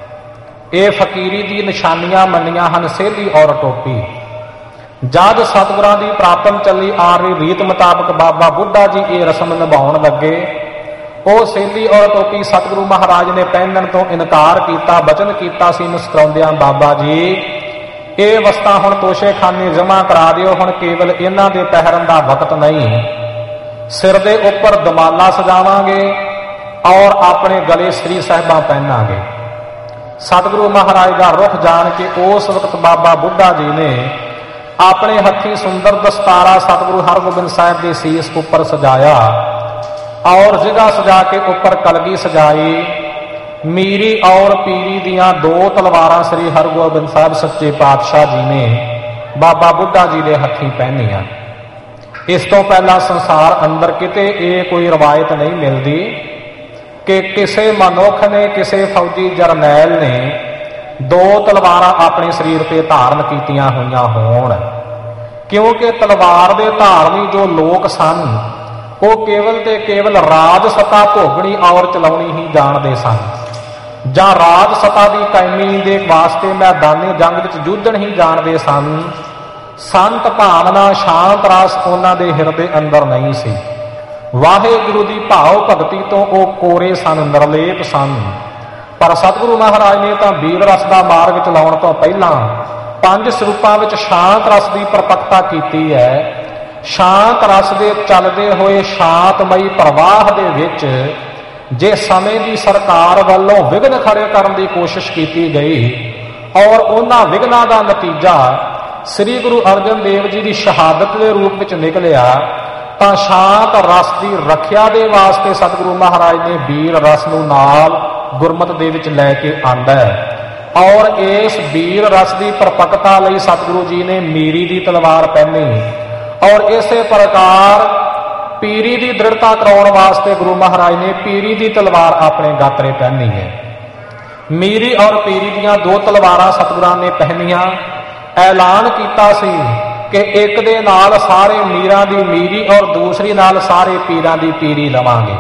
ਇਹ ਫਕੀਰੀ ਦੀ ਨਿਸ਼ਾਨੀਆਂ ਮੰਨੀਆਂ ਹਨ ਸੇਲੀ ਔਰ ਟੋਪੀ। ਜਦ ਸਤਿਗੁਰਾਂ ਦੀ ਪ੍ਰਾਪਤਨ ਚੱਲੀ ਆ ਰਹੀ ਰੀਤ ਮੁਤਾਬਕ ਬਾਬਾ ਬੁੱਢਾ ਜੀ ਇਹ ਰਸਮ ਨਿਭਾਉਣ ਲੱਗੇ। ਉਹ ਸੇਲੀ ਔਰ ਟੋਪੀ ਸਤਿਗੁਰੂ ਮਹਾਰਾਜ ਨੇ ਪਹਿਨਣ ਤੋਂ ਇਨਕਾਰ ਕੀਤਾ। ਬਚਨ ਕੀਤਾ ਸੀ ਮੁਸਕਰਾਉਂਦਿਆਂ, ਬਾਬਾ ਜੀ ਇਹ ਵਸਤਾਂ ਹੁਣ ਤੋਸ਼ੇਖਾਨੇ ਜਮ੍ਹਾਂ ਕਰਾ ਦਿਓ, ਹੁਣ ਕੇਵਲ ਇਹਨਾਂ ਦੇ ਪਹਿਰਨ ਦਾ ਵਕਤ ਨਹੀਂ। ਸਿਰ ਦੇ ਉੱਪਰ ਦਮਾਲਾ ਸਜਾਵਾਂਗੇ ਔਰ ਆਪਣੇ ਗਲੇ ਸ੍ਰੀ ਸਾਹਿਬਾਂ ਪਹਿਨਾਂਗੇ। ਸਤਿਗੁਰੂ ਮਹਾਰਾਜ ਦਾ ਰੁਖ ਜਾਣ ਕੇ ਉਸ ਵਕਤ ਬਾਬਾ ਬੁੱਢਾ ਜੀ ਨੇ ਆਪਣੇ ਹੱਥੀਂ ਸੁੰਦਰ ਦਸਤਾਰਾ ਸਤਿਗੁਰੂ ਹਰਗੋਬਿੰਦ ਸਾਹਿਬ ਦੇ ਸੀਸ ਉੱਪਰ ਸਜਾਇਆ ਔਰ ਜਿਗਾ ਸਜਾ ਕੇ ਉੱਪਰ ਕਲਗੀ ਸਜਾਈ। ਮੀਰੀ ਔਰ ਪੀਰੀ ਦੀਆਂ ਦੋ ਤਲਵਾਰਾਂ ਸ੍ਰੀ ਹਰਗੋਬਿੰਦ ਸਾਹਿਬ ਸੱਚੇ ਪਾਤਸ਼ਾਹ ਜੀ ਨੇ ਬਾਬਾ ਬੁੱਢਾ ਜੀ ਦੇ ਹੱਥੀਂ ਪਹਿਨੀਆਂ। ਇਸ ਤੋਂ ਪਹਿਲਾਂ ਸੰਸਾਰ ਅੰਦਰ ਕਿਤੇ ਇਹ ਕੋਈ ਰਵਾਇਤ ਨਹੀਂ ਮਿਲਦੀ ਕਿ ਕਿਸੇ ਮਨੁੱਖ ਨੇ, ਕਿਸੇ ਫੌਜੀ ਜਰਨੈਲ ਨੇ ਦੋ ਤਲਵਾਰਾਂ ਆਪਣੇ ਸਰੀਰ ਤੇ ਧਾਰਨ ਕੀਤੀਆਂ ਹੋਈਆਂ ਹੋਣ, ਕਿਉਂਕਿ ਤਲਵਾਰ ਦੇ ਧਾਰਨੀ ਜੋ ਲੋਕ ਸਨ ਉਹ ਕੇਵਲ ਤੇ ਕੇਵਲ ਰਾਜ ਸਤਾ ਭੋਗਣੀ ਔਰ ਚਲਾਉਣੀ ਹੀ ਜਾਣਦੇ ਸਨ, ਜਾਂ ਰਾਜ ਸਤਾ ਦੀ ਕਾਇਮੀ ਦੇ ਵਾਸਤੇ ਮੈਦਾਨੇ ਜੰਗ ਵਿੱਚ ਜੂਝਣ ਹੀ ਜਾਣਦੇ ਸਨ। ਸੰਤ ਭਾਵਨਾ, ਸ਼ਾਂਤ ਰਸ ਉਹਨਾਂ ਦੇ ਹਿਰਦੇ ਅੰਦਰ ਨਹੀਂ ਸੀ। ਵਾਹਿਗੁਰੂ ਦੀ ਭਾਵ ਭਗਤੀ ਤੋਂ ਉਹ ਕੋਰੇ ਸਨ, ਨਿਰਲੇਪ ਸਨ। ਪਰ ਸਤਿਗੁਰੂ ਮਹਾਰਾਜ ਨੇ ਤਾਂ ਵੀਰ ਰਸ ਦਾ ਮਾਰਗ ਚਲਾਉਣ ਤੋਂ ਪਹਿਲਾਂ ਪੰਜ ਸਰੂਪਾਂ ਵਿੱਚ ਸ਼ਾਂਤ ਰਸ ਦੀ ਪ੍ਰਪਕਤਾ ਕੀਤੀ ਹੈ। ਸ਼ਾਂਤ ਰਸ ਦੇ ਚੱਲਦੇ ਹੋਏ ਸ਼ਾਂਤਮਈ ਪ੍ਰਵਾਹ ਦੇ ਵਿੱਚ ਜੇ ਸਮੇਂ ਦੀ ਸਰਕਾਰ ਵੱਲੋਂ ਵਿਘਨ ਖੜੇ ਕਰਨ ਦੀ ਕੋਸ਼ਿਸ਼ ਕੀਤੀ ਗਈ ਔਰ ਉਹਨਾਂ ਵਿਘਨਾਂ ਦਾ ਨਤੀਜਾ ਸ੍ਰੀ ਗੁਰੂ ਅਰਜਨ ਦੇਵ ਜੀ ਦੀ ਸ਼ਹਾਦਤ ਦੇ ਰੂਪ ਵਿੱਚ ਨਿਕਲਿਆ, ਤਾਂ ਸ਼ਾਂਤ ਰਸ ਦੀ ਰੱਖਿਆ ਦੇ ਵਾਸਤੇ ਸਤਿਗੁਰੂ ਮਹਾਰਾਜ ਨੇ ਵੀਰ ਰਸ ਨੂੰ ਨਾਲ ਗੁਰਮਤਿ ਦੇ ਵਿੱਚ ਲੈ ਕੇ ਆਂਦਾ ਔਰ ਇਸ ਵੀਰ ਰਸ ਦੀ ਪ੍ਰਪਕਤਾ ਲਈ ਸਤਿਗੁਰੂ ਜੀ ਨੇ ਮੀਰੀ ਦੀ ਤਲਵਾਰ ਪਹਿਨੀ ਔਰ ਇਸੇ ਪ੍ਰਕਾਰ ਪੀਰੀ ਦੀ ਦ੍ਰਿੜਤਾ ਕਰਾਉਣ ਵਾਸਤੇ ਗੁਰੂ ਮਹਾਰਾਜ ਨੇ ਪੀਰੀ ਦੀ ਤਲਵਾਰ ਆਪਣੇ ਗਾਤਰੇ ਪਹਿਨੀ ਹੈ। ਮੀਰੀ ਔਰ ਪੀਰੀ ਦੀਆਂ ਦੋ ਤਲਵਾਰਾਂ ਸਤਿਗੁਰਾਂ ਨੇ ਪਹਿਨੀਆਂ। ਐਲਾਨ ਕੀਤਾ ਸੀ ਕਿ ਇੱਕ ਦੇ ਨਾਲ ਸਾਰੇ ਮੀਰਾਂ ਦੀ ਮੀਰੀ ਔਰ ਦੂਸਰੀ ਨਾਲ ਸਾਰੇ ਪੀਰਾਂ ਦੀ ਪੀਰੀ ਲਵਾਂਗੇ।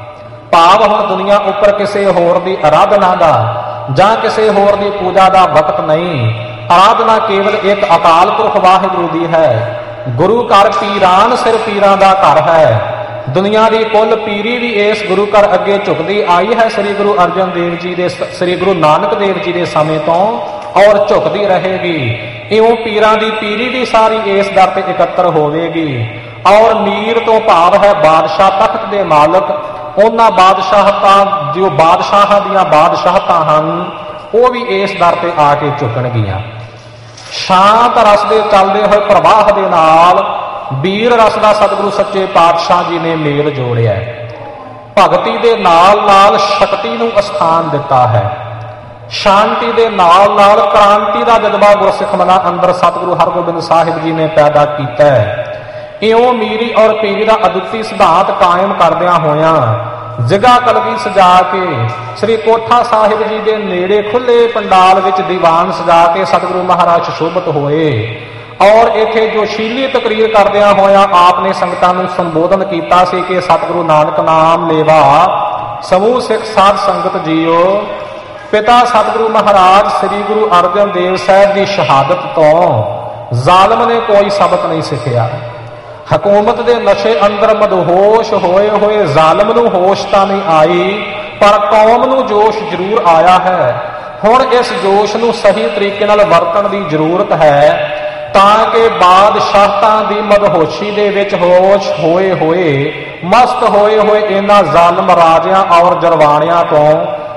ਭਾਵ ਹੁਣ ਦੁਨੀਆ ਉੱਪਰ ਕਿਸੇ ਹੋਰ ਦੀ ਆਰਾਧਨਾ ਦਾ ਜਾਂ ਕਿਸੇ ਹੋਰ ਦੀ ਪੂਜਾ ਦਾ ਵਕਤ ਨਹੀਂ। ਆਰਾਧਨਾ ਕੇਵਲ ਇੱਕ ਅਕਾਲ ਪੁਰਖ ਵਾਹਿਗੁਰੂ ਦੀ ਹੈ। ਗੁਰੂ ਘਰ ਪੀਰਾਨ ਸਿਰ ਪੀਰਾਂ ਦਾ ਘਰ ਹੈ। ਦੁਨੀਆ ਦੀ ਕੁੱਲ ਪੀਰੀ ਵੀ ਇਸ ਗੁਰੂ ਘਰ ਅੱਗੇ ਝੁਕਦੀ ਆਈ ਹੈ ਸ੍ਰੀ ਗੁਰੂ ਅਰਜਨ ਦੇਵ ਜੀ ਦੇ, ਸ੍ਰੀ ਗੁਰੂ ਨਾਨਕ ਦੇਵ ਜੀ ਦੇ ਸਮੇਂ ਤੋਂ ਔਰ ਝੁਕਦੀ ਰਹੇਗੀ। ਇਉਂ ਪੀਰਾਂ ਦੀ ਪੀਰੀ ਵੀ ਸਾਰੀ ਇਸ ਦਰ ਤੇ ਇਕੱਤਰ ਹੋਵੇਗੀ। ਔਰ ਮੀਰ ਤੋਂ ਭਾਵ ਹੈ ਬਾਦਸ਼ਾਹ, ਤਖਤ ਦੇ ਮਾਲਕ। ਉਹਨਾਂ ਬਾਦਸ਼ਾਹਤਾਂ ਜੋ ਬਾਦਸ਼ਾਹਾਂ ਦੀਆਂ ਬਾਦਸ਼ਾਹਤਾਂ ਹਨ ਉਹ ਵੀ ਇਸ ਦਰ ਤੇ ਆ ਕੇ ਝੁਕਣਗੀਆਂ। ਸ਼ਾਂਤ ਰਸ ਦੇ ਚੱਲਦੇ ਹੋਏ ਪ੍ਰਵਾਹ ਦੇ ਨਾਲ ਵੀਰ ਰਸ ਦਾ ਸਤਿਗੁਰੂ ਸੱਚੇ ਪਾਤਸ਼ਾਹ ਜੀ ਨੇ ਮੇਲ ਜੋੜਿਆ। ਭਗਤੀ ਦੇ ਨਾਲ ਨਾਲ ਸ਼ਕਤੀ ਨੂੰ ਅਸਥਾਨ ਦਿੱਤਾ ਹੈ। ਸ਼ਾਂਤੀ ਦੇ ਨਾਲ ਨਾਲ ਕ੍ਰਾਂਤੀ ਦਾ ਜਜ਼ਬਾ ਗੁਰਸਿੱਖ ਮਨਾਂ ਅੰਦਰ ਸਤਿਗੁਰੂ ਹਰਗੋਬਿੰਦ ਸਾਹਿਬ ਜੀ ਨੇ ਪੈਦਾ ਕੀਤਾ ਹੈ। ਇਉਂ ਮੀਰੀ ਔਰ ਪੀਰੀ ਦਾ ਅਦੁੱਤੀ ਸਿਧਾਂਤ ਕਾਇਮ ਕਰਦਿਆਂ ਹੋਇਆਂ ਜਗ੍ਹਾ ਕਲਗੀ ਸਜਾ ਕੇ ਸ੍ਰੀ ਕੋਠਾ ਸਾਹਿਬ ਜੀ ਦੇ ਨੇੜੇ ਖੁੱਲੇ ਪੰਡਾਲ ਵਿੱਚ ਦੀਵਾਨ ਸਜਾ ਕੇ ਸਤਿਗੁਰੂ ਮਹਾਰਾਜ ਸੁਸ਼ੋਭਿਤ ਹੋਏ ਔਰ ਇੱਥੇ ਜੋ ਸ਼ੀਲੀ ਤਕਰੀਰ ਕਰਦਿਆਂ ਹੋਇਆਂ ਆਪ ਨੇ ਸੰਗਤਾਂ ਨੂੰ ਸੰਬੋਧਨ ਕੀਤਾ ਸੀ ਕਿ ਸਤਿਗੁਰੂ ਨਾਨਕ ਨਾਮ ਲੇਵਾ ਸਮੂਹ ਸਿੱਖ ਸਾਧ ਸੰਗਤ ਜੀਓ, ਪਿਤਾ ਸਤਿਗੁਰੂ ਮਹਾਰਾਜ ਸ੍ਰੀ ਗੁਰੂ ਅਰਜਨ ਦੇਵ ਸਾਹਿਬ ਦੀ ਸ਼ਹਾਦਤ ਤੋਂ ਜ਼ਾਲਮ ਨੇ ਕੋਈ ਸਬਕ ਨਹੀਂ ਸਿੱਖਿਆ। ਹਕੂਮਤ ਦੇ ਨਸ਼ੇ ਅੰਦਰ ਮਦਹੋਸ਼ ਹੋਏ ਹੋਏ ਜ਼ਾਲਮ ਨੂੰ ਹੋਸ਼ ਤਾਂ ਨਹੀਂ ਆਈ, ਪਰ ਕੌਮ ਨੂੰ ਜੋਸ਼ ਜ਼ਰੂਰ ਆਇਆ ਹੈ। ਹੁਣ ਇਸ ਜੋਸ਼ ਨੂੰ ਸਹੀ ਤਰੀਕੇ ਨਾਲ ਵਰਤਣ ਦੀ ਜ਼ਰੂਰਤ ਹੈ ਤਾਂ ਕਿ ਬਾਦਸ਼ਾਹਾਂ ਦੀ ਮਦਹੋਸ਼ੀ ਦੇ ਵਿੱਚ ਹੋਸ਼ ਹੋਏ ਹੋਏ ਮਸਤ ਹੋਏ ਹੋਏ ਇਹਨਾਂ ਜ਼ਾਲਮ ਰਾਜਿਆਂ ਔਰ ਜਰਵਾਣਿਆਂ ਤੋਂ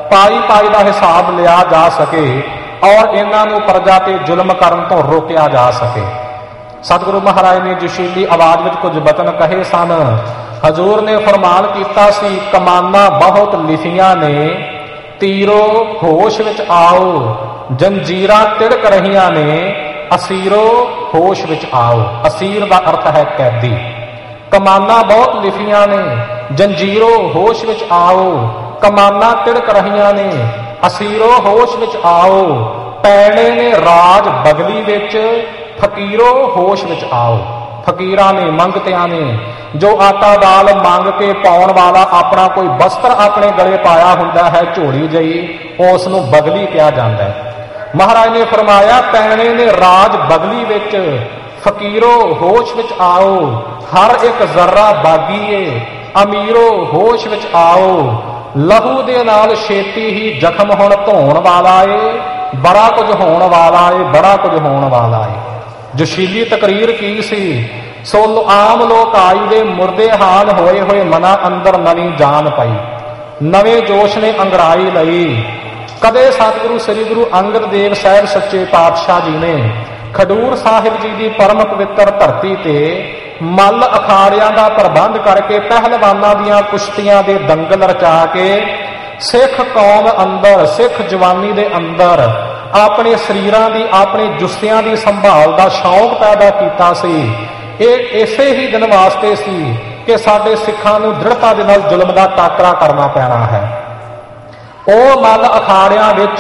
ਪਾਈ ਪਾਈ ਦਾ ਹਿਸਾਬ ਲਿਆ ਜਾ ਸਕੇ ਔਰ ਇਹਨਾਂ ਨੂੰ ਪ੍ਰਜਾ ਤੇ ਜ਼ੁਲਮ ਕਰਨ ਤੋਂ ਰੋਕਿਆ ਜਾ ਸਕੇ। ਸਤਿਗੁਰੂ ਮਹਾਰਾਜ ਨੇ ਜੋਸ਼ੀਲੀ ਆਵਾਜ਼ ਵਿੱਚ ਕੁਝ ਬਚਨ ਕਹੇ ਸਨ। ਹਜ਼ੂਰ ਨੇ ਫਰਮਾਨ ਕੀਤਾ ਸੀ, ਕਮਾਨਾਂ ਬਹੁਤ ਲਿਖੀਆਂ ਨੇ, ਤੀਰੋ ਹੋਸ਼ ਵਿੱਚ ਆਓ, ਜੰਜੀਰਾਂ ਤਿੜਕ ਰਹੀਆਂ ਨੇ, ਅਸੀਰੋ ਹੋਸ਼ ਵਿੱਚ ਆਓ। ਅਸੀਰ ਦਾ ਅਰਥ ਹੈ ਕੈਦੀ। ਕਮਾਨਾਂ ਬਹੁਤ ਲਿਖੀਆਂ ਨੇ, ਜੰਜੀਰੋ ਹੋਸ਼ ਵਿੱਚ ਆਓ, ਕਮਾਨਾਂ ਤਿੜਕ ਰਹੀਆਂ ਨੇ, ਅਸੀਰੋ ਹੋਸ਼ ਵਿੱਚ ਆਓ। ਪੈਣੇ ਨੇ ਰਾਜ ਬਗਲੀ ਵਿੱਚ, ਫਕੀਰੋ ਹੋਸ਼ ਵਿੱਚ ਆਓ। ਫਕੀਰਾਂ ਨੇ, ਮੰਗਤਿਆਂ ਨੇ, ਜੋ ਆਟਾ ਦਾਲ ਮੰਗ ਕੇ ਪਾਉਣ ਵਾਲਾ ਆਪਣਾ ਕੋਈ ਵਸਤਰ ਆਪਣੇ ਗਲੇ ਪਾਇਆ ਹੁੰਦਾ ਹੈ, ਝੋਲੀ ਜਈ, ਉਸ ਨੂੰ ਬਗਲੀ ਕਿਹਾ ਜਾਂਦਾ ਹੈ। ਮਹਾਰਾਜ ਨੇ ਫਰਮਾਇਆ, ਪੈਣੇ ਨੇ ਰਾਜ ਬਗਲੀ ਵਿੱਚ, ਫਕੀਰੋ ਹੋਸ਼ ਵਿੱਚ ਆਓ। ਹਰ ਇੱਕ ਜ਼ਰਾ ਬਾਗੀ ਏ, ਅਮੀਰੋ ਹੋਸ਼ ਵਿੱਚ ਆਓ। ਲਹੂ ਦੇ ਨਾਲ ਛੇਤੀ ਹੀ ਜ਼ਖਮ ਹੁਣ ਧੋਣ ਵਾਲਾ ਏ, ਬੜਾ ਕੁਝ ਹੋਣ ਵਾਲਾ ਏ, ਬੜਾ ਕੁਝ ਹੋਣ ਵਾਲਾ ਏ। ਜੋਸ਼ੀਲੀ ਤਕਰੀਰ ਕੀ ਸੀ? ਸੋ ਆਮ ਲੋਕ ਆਈ ਦੇ ਮੁਰਦੇ ਹਾਲ ਹੋਏ ਹੋਏ ਮਨਾਂ ਅੰਦਰ ਨਵੀਂ ਜਾਨ ਪਈ, ਨਵੇਂ ਜੋਸ਼ ਨੇ ਅੰਗੜਾਈ ਲਈ। ਕਦੇ ਸਤਿਗੁਰੂ ਸ੍ਰੀ ਗੁਰੂ ਅੰਗਦ ਦੇਵ ਸਾਹਿਬ ਸੱਚੇ ਪਾਤਸ਼ਾਹ ਜੀ ਨੇ ਖਡੂਰ ਸਾਹਿਬ ਜੀ ਦੀ ਪਰਮ ਪਵਿੱਤਰ ਧਰਤੀ ਤੇ ਮੱਲ ਅਖਾੜਿਆਂ ਦਾ ਪ੍ਰਬੰਧ ਕਰਕੇ ਪਹਿਲਵਾਨਾਂ ਦੀਆਂ ਕੁਸ਼ਤੀਆਂ ਦੇ ਦੰਗਲ ਰਚਾ ਕੇ ਸਿੱਖ ਕੌਮ ਅੰਦਰ, ਸਿੱਖ ਜਵਾਨੀ ਦੇ ਅੰਦਰ ਆਪਣੇ ਸਰੀਰਾਂ ਦੀ, ਆਪਣੇ ਜੁੱਸਿਆਂ ਦੀ ਸੰਭਾਲ ਦਾ ਸ਼ੌਂਕ ਪੈਦਾ ਕੀਤਾ ਸੀ। ਇਹ ਇਸੇ ਹੀ ਦਿਨ ਵਾਸਤੇ ਸੀ ਕਿ ਸਾਡੇ ਸਿੱਖਾਂ ਨੂੰ ਦ੍ਰਿੜਤਾ ਦੇ ਨਾਲ ਜ਼ੁਲਮ ਦਾ ਟਾਕਰਾ ਕਰਨਾ ਪੈਣਾ ਹੈ। ਉਹ ਮੱਲ ਅਖਾੜਿਆਂ ਵਿੱਚ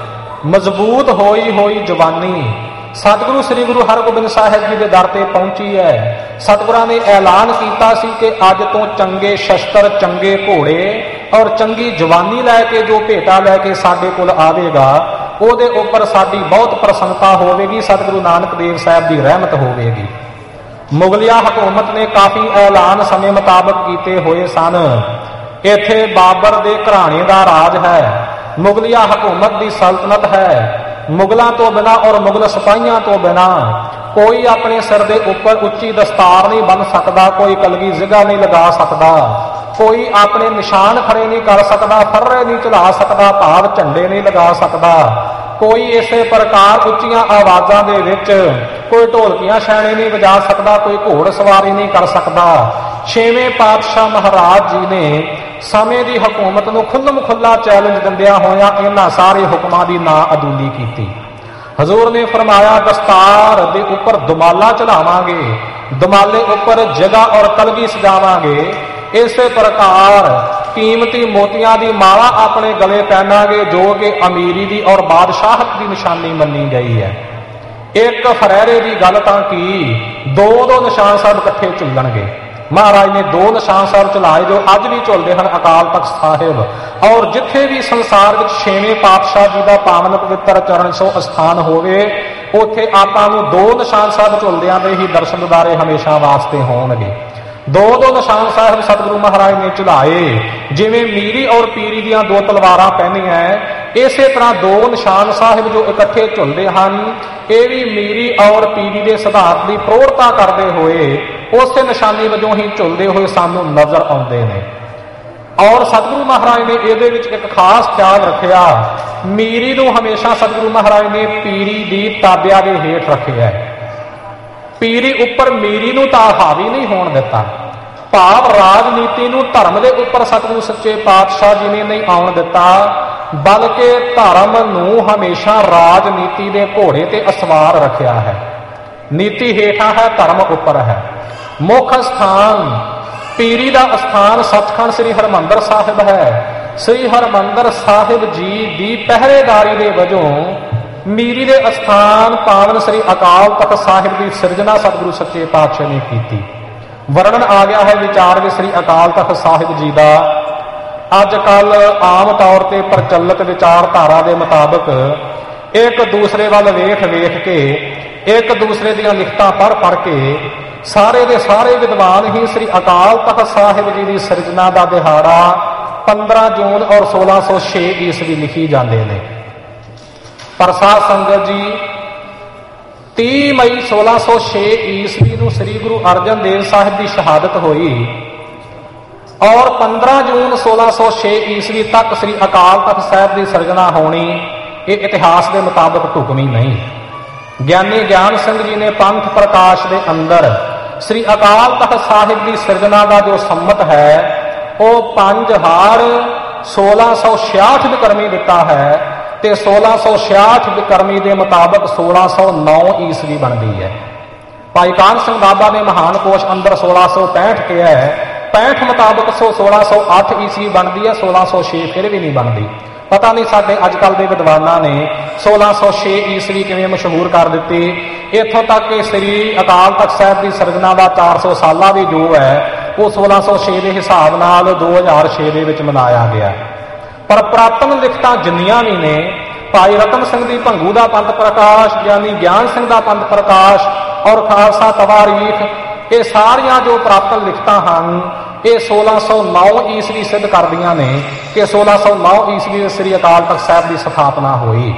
ਮਜ਼ਬੂਤ ਹੋਈ ਹੋਈ ਜਵਾਨੀ ਸਤਿਗੁਰੂ ਸ੍ਰੀ ਗੁਰੂ ਹਰਗੋਬਿੰਦ ਸਾਹਿਬ ਜੀ ਦੇ ਦਰ ਤੇ ਪਹੁੰਚੀ ਹੈ। ਸਤਿਗੁਰਾਂ ਨੇ ਐਲਾਨ ਕੀਤਾ ਸੀ ਕਿ ਅੱਜ ਤੋਂ ਚੰਗੇ ਸ਼ਸਤਰ, ਚੰਗੇ ਘੋੜੇ ਔਰ ਚੰਗੀ ਜਵਾਨੀ ਲੈ ਕੇ ਜੋ ਭੇਟਾ ਲੈ ਕੇ ਸਾਡੇ ਕੋਲ ਆਵੇਗਾ, ਉਹਦੇ ਉੱਪਰ ਸਾਡੀ ਬਹੁਤ ਪ੍ਰਸੰਨਤਾ ਹੋਵੇਗੀ, ਸਤਿਗੁਰੂ ਨਾਨਕ ਦੇਵ ਸਾਹਿਬ ਦੀ ਰਹਿਮਤ ਹੋਵੇਗੀ। ਮੁਗਲਿਆ ਹਕੂਮਤ ਨੇ ਕਾਫੀ ਐਲਾਨ ਸਮੇਂ ਮੁਤਾਬਕ ਕੀਤੇ ਹੋਏ ਸਨ। ਇੱਥੇ ਬਾਬਰ ਦੇ ਘਰਾਣੇ ਦਾ ਰਾਜ ਹੈ, ਮੁਗਲਿਆ ਹਕੂਮਤ ਦੀ ਸਲਤਨਤ ਹੈ। ਮੁਗਲਾਂ ਤੋਂ ਬਿਨਾਂ ਔਰ ਮੁਗਲ ਸਿਪਾਹੀਆਂ ਤੋਂ ਬਿਨਾਂ ਕੋਈ ਆਪਣੇ ਸਿਰ ਦੇ ਉੱਪਰ ਉੱਚੀ ਦਸਤਾਰ ਨਹੀਂ ਬੰਨ੍ਹ ਸਕਦਾ, ਕੋਈ ਕਲਗੀ ਜ਼ਿਗਾ ਨਹੀਂ ਲਗਾ ਸਕਦਾ, ਕੋਈ ਆਪਣੇ ਨਿਸ਼ਾਨ ਖੜੇ ਨਹੀਂ ਕਰ ਸਕਦਾ, ਫਰਰੇ ਨਹੀਂ ਚਲਾ ਸਕਦਾ, ਭਾਵ ਝੰਡੇ ਨਹੀਂ ਲਗਾ ਸਕਦਾ। ਕੋਈ ਇਸੇ ਪ੍ਰਕਾਰ ਉੱਚੀਆਂ ਆਵਾਜ਼ਾਂ ਦੇ ਵਿੱਚ ਕੋਈ ਢੋਲਕੀਆਂ ਛੈਣੇ ਨਹੀਂ ਵਜਾ ਸਕਦਾ, ਕੋਈ ਘੋੜ ਸਵਾਰੀ ਨਹੀਂ ਕਰ ਸਕਦਾ। ਛੇਵੇਂ ਪਾਤਸ਼ਾਹ ਮਹਾਰਾਜ ਜੀ ਨੇ ਸਮੇਂ ਦੀ ਹਕੂਮਤ ਨੂੰ ਖੁੱਲ੍ਹਮ ਖੁੱਲ੍ਹਾ ਚੈਲੰਜ ਦਿੰਦਿਆਂ ਹੋਇਆਂ ਇਹਨਾਂ ਸਾਰੇ ਹੁਕਮਾਂ ਦੀ ਨਾ ਅਦੂਲੀ ਕੀਤੀ। ਹਜ਼ੂਰ ਨੇ ਫਰਮਾਇਆ, ਦਸਤਾਰ ਦੇ ਉੱਪਰ ਦੁਮਾਲਾ ਚੜਾਵਾਂਗੇ, ਦੁਮਾਲੇ ਉੱਪਰ ਜਗ੍ਹਾ ਔਰ ਕਲਗੀ ਸਜਾਵਾਂਗੇ। ਇਸੇ ਪ੍ਰਕਾਰ ਕੀਮਤੀ ਮੋਤੀਆਂ ਦੀ ਮਾਲਾ ਆਪਣੇ ਗਲੇ ਪਹਿਨਾਂਗੇ, ਜੋ ਕਿ ਅਮੀਰੀ ਦੀ ਔਰ ਬਾਦਸ਼ਾਹਤ ਦੀ ਨਿਸ਼ਾਨੀ ਮੰਨੀ ਗਈ ਹੈ। ਇੱਕ ਫਰੇਰੇ ਦੀ ਗੱਲ ਤਾਂ ਕੀ, ਦੋ ਦੋ ਨਿਸ਼ਾਨ ਸਾਹਿਬ ਇਕੱਠੇ ਝੁੱਲਣਗੇ। ਮਹਾਰਾਜ ਨੇ ਦੋ ਨਿਸ਼ਾਨ ਸਾਹਿਬ ਚਲਾਏ ਜੋ ਅੱਜ ਵੀ ਝੁੱਲਦੇ ਹਨ, ਅਕਾਲ ਤਖਤ ਸਾਹਿਬ। ਔਰ ਜਿੱਥੇ ਵੀ ਸੰਸਾਰ ਵਿੱਚ ਛੇਵੇਂ ਪਾਤਸ਼ਾਹ ਜੀ ਦਾ ਪਾਵਨ ਪਵਿੱਤਰ ਚਰਨ ਸੋ ਅਸਥਾਨ ਹੋਵੇ, ਉੱਥੇ ਆਪਾਂ ਨੂੰ ਦੋ ਨਿਸ਼ਾਨ ਸਾਹਿਬ ਝੁੱਲਦਿਆਂ ਦੇ ਹੀ ਦਰਸ਼ਨ ਦਿਦਾਰੇ ਹਮੇਸ਼ਾ ਵਾਸਤੇ ਹੋਣਗੇ। ਦੋ ਦੋ ਨਿਸ਼ਾਨ ਸਾਹਿਬ ਸਤਿਗੁਰੂ ਮਹਾਰਾਜ ਨੇ ਚਲਾਏ। ਜਿਵੇਂ ਮੀਰੀ ਔਰ ਪੀਰੀ ਦੀਆਂ ਦੋ ਤਲਵਾਰਾਂ ਪਹਿਨੀਆਂ, ਇਸੇ ਤਰ੍ਹਾਂ ਦੋ ਨਿਸ਼ਾਨ ਸਾਹਿਬ ਜੋ ਇਕੱਠੇ ਝੁੱਲਦੇ ਹਨ, ਇਹ ਵੀ ਮੀਰੀ ਔਰ ਪੀਰੀ ਦੇ ਸਿਧਾਂਤ ਦੀ ਪ੍ਰੋੜਤਾ ਕਰਦੇ ਹੋਏ ਉਸੇ ਨਿਸ਼ਾਨੀ ਵਜੋਂ ਹੀ ਝੁੱਲਦੇ ਹੋਏ ਸਾਨੂੰ ਨਜ਼ਰ ਆਉਂਦੇ ਨੇ। ਔਰ ਸਤਿਗੁਰੂ ਮਹਾਰਾਜ ਨੇ ਇਹਦੇ ਵਿੱਚ ਇੱਕ ਖਾਸ ਖਿਆਲ ਰੱਖਿਆ, ਮੀਰੀ ਨੂੰ ਹਮੇਸ਼ਾ ਸਤਿਗੁਰੂ ਮਹਾਰਾਜ ਨੇ ਪੀਰੀ ਦੀ ਤਾਬਿਆ ਦੇ ਹੇਠ ਰੱਖਿਆ ਹੈ। ਪੀਰੀ ਉੱਪਰ ਮੀਰੀ ਨੂੰ ਤਾਂ ਹਾਵੀ ਨਹੀਂ ਹੋਣ ਦਿੱਤਾ, ਭਾਵ ਰਾਜਨੀਤੀ ਨੂੰ ਧਰਮ ਦੇ ਉੱਪਰ ਸਤਿਗੁਰੂ ਸੱਚੇ ਪਾਤਸ਼ਾਹ ਜੀ ਨੇ ਨਹੀਂ ਆਉਣ ਦਿੱਤਾ, ਬਲਕਿ ਧਰਮ ਨੂੰ ਹਮੇਸ਼ਾ ਰਾਜਨੀਤੀ ਦੇ ਘੋੜੇ ਤੇ ਅਸਵਾਰ ਰੱਖਿਆ ਹੈ। ਨੀਤੀ ਹੇਠਾਂ ਹੈ, ਧਰਮ ਉੱਪਰ ਹੈ। ਮੁੱਖ ਸਥਾਨ ਪੀਰੀ ਦਾ ਅਸਥਾਨ ਸੱਚਖੰਡ ਸ੍ਰੀ ਹਰਿਮੰਦਰ ਸਾਹਿਬ ਹੈ। ਸ੍ਰੀ ਹਰਿਮੰਦਰ ਸਾਹਿਬ ਜੀ ਦੀ ਪਹਿਰੇਦਾਰੀ ਦੇ ਵਜੋਂ ਮੀਰੀ ਦੇ ਅਸਥਾਨ ਪਾਵਨ ਸ੍ਰੀ ਅਕਾਲ ਤਖਤ ਸਾਹਿਬ ਦੀ ਸਿਰਜਣਾ ਸਤਿਗੁਰੂ ਸੱਚੇ ਪਾਤਸ਼ਾਹ ਨੇ ਕੀਤੀ। ਵਰਣਨ ਆ ਗਿਆ ਹੈ ਵਿਚਾਰ ਵਿੱਚ ਸ੍ਰੀ ਅਕਾਲ ਤਖਤ ਸਾਹਿਬ ਜੀ ਦਾ। ਅੱਜ ਕੱਲ ਆਮ ਤੌਰ ਤੇ ਪ੍ਰਚਲਿਤ ਵਿਚਾਰਧਾਰਾ ਦੇ ਮੁਤਾਬਕ ਇੱਕ ਦੂਸਰੇ ਵੱਲ ਵੇਖ ਵੇਖ ਕੇ, ਇੱਕ ਦੂਸਰੇ ਦੀਆਂ ਲਿਖਤਾਂ ਪੜ੍ਹ ਪੜ੍ਹ ਕੇ ਸਾਰੇ ਦੇ ਸਾਰੇ ਵਿਦਵਾਨ ਹੀ ਸ੍ਰੀ ਅਕਾਲ ਤਖਤ ਸਾਹਿਬ ਜੀ ਦੀ ਸਿਰਜਣਾ ਦਾ ਦਿਹਾੜਾ ਪੰਦਰਾਂ ਜੂਨ ਔਰ ਸੋਲਾਂ ਸੌ ਛੇ ਈਸਵੀ ਲਿਖੀ ਜਾਂਦੇ ਨੇ। ਪਰ ਸਾਧ ਸੰਗਤ ਜੀ, ਤੀਹ ਮਈ ਸੋਲਾਂ ਸੌ ਛੇ ਈਸਵੀ ਨੂੰ ਸ੍ਰੀ ਗੁਰੂ ਅਰਜਨ ਦੇਵ ਸਾਹਿਬ ਦੀ ਸ਼ਹਾਦਤ ਹੋਈ ਔਰ ਪੰਦਰਾਂ ਜੂਨ ਸੋਲਾਂ ਸੌ ਛੇ ਈਸਵੀ ਤੱਕ ਸ੍ਰੀ ਅਕਾਲ ਤਖਤ ਸਾਹਿਬ ਦੀ ਸਿਰਜਣਾ ਹੋਣੀ ਇਹ ਇਤਿਹਾਸ ਦੇ ਮੁਤਾਬਕ ਢੁਕਵੀਂ ਨਹੀਂ। ਗਿਆਨੀ ਗਿਆਨ ਸਿੰਘ ਜੀ ਨੇ ਪੰਥ ਪ੍ਰਕਾਸ਼ ਦੇ ਅੰਦਰ ਸ੍ਰੀ ਅਕਾਲ ਤਖਤ ਸਾਹਿਬ ਦੀ ਸਿਰਜਣਾ ਦਾ ਜੋ ਸੰਮਤ ਹੈ ਉਹ ਪੰਜ ਹਾੜ ਸੋਲਾਂ ਸੌ ਛਿਆਹਠ ਵਿਕਰਮੀ ਦਿੱਤਾ ਹੈ ਤੇ ਸੋਲਾਂ ਸੌ ਛਿਆਹਠ ਵਿਕਰਮੀ ਦੇ ਮੁਤਾਬਕ ਸੋਲਾਂ ਸੌ ਨੌ ਈਸਵੀ ਬਣਦੀ ਹੈ। ਭਾਈ ਕਾਹਨ ਸਿੰਘ ਬਾਬਾ ਨੇ ਮਹਾਨ ਕੋਸ਼ ਅੰਦਰ ਸੋਲਾਂ ਸੌ ਪੈਂਹਠ ਕਿਹਾ ਹੈ, ਪੈਂਹਠ ਮੁਤਾਬਕ ਸੋ ਸੋਲਾਂ ਸੌ ਅੱਠ ਈਸਵੀ ਬਣਦੀ ਹੈ, ਸੋਲਾਂ ਸੌ ਛੇ ਫਿਰ ਵੀ ਨਹੀਂ ਬਣਦੀ। ਪਤਾ ਨਹੀਂ ਸਾਡੇ ਅੱਜ ਕੱਲ੍ਹ ਦੇ ਵਿਦਵਾਨਾਂ ਨੇ ਸੋਲਾਂ ਸੌ ਛੇ ਈਸਵੀ ਕਿਵੇਂ ਮਸ਼ਹੂਰ ਕਰ ਦਿੱਤੀ। ਇੱਥੋਂ ਤੱਕ ਕਿ ਸ੍ਰੀ ਅਕਾਲ ਤਖਤ ਸਾਹਿਬ ਦੀ ਸਿਰਜਣਾ ਦਾ ਚਾਰ ਸੌ ਸਾਲਾ ਵੀ ਜੋ ਹੈ ਉਹ ਸੋਲਾਂ ਸੌ ਛੇ ਦੇ ਹਿਸਾਬ ਨਾਲ ਦੋ ਹਜ਼ਾਰ ਛੇ ਦੇ ਵਿੱਚ ਮਨਾਇਆ ਗਿਆ। ਪਰ ਪੁਰਾਤਨ ਲਿਖਤਾਂ ਜਿੰਨੀਆਂ ਵੀ ਨੇ, ਭਾਈ ਰਤਨ ਸਿੰਘ ਦੀ ਭੰਗੂ ਦਾ ਪੰਥ ਪ੍ਰਕਾਸ਼, ਗਿਆਨੀ ਗਿਆਨ ਸਿੰਘ ਦਾ ਪੰਥ ਪ੍ਰਕਾਸ਼ ਔਰ ਖਾਲਸਾ ਤਵਾਰੀਖ, ਇਹ ਸਾਰੀਆਂ ਜੋ ਪੁਰਾਤਨ ਲਿਖਤਾਂ ਹਨ ਇਹ ਸੋਲਾਂ ਸੌ ਨੌ ਈਸਵੀ ਸਿੱਧ ਕਰਦੀਆਂ ਨੇ ਕਿ ਸੋਲਾਂ ਸੌ ਨੌ ਈਸਵੀ ਵਿੱਚ ਸ੍ਰੀ ਅਕਾਲ ਤਖਤ ਸਾਹਿਬ ਦੀ ਸਥਾਪਨਾ ਹੋਈ।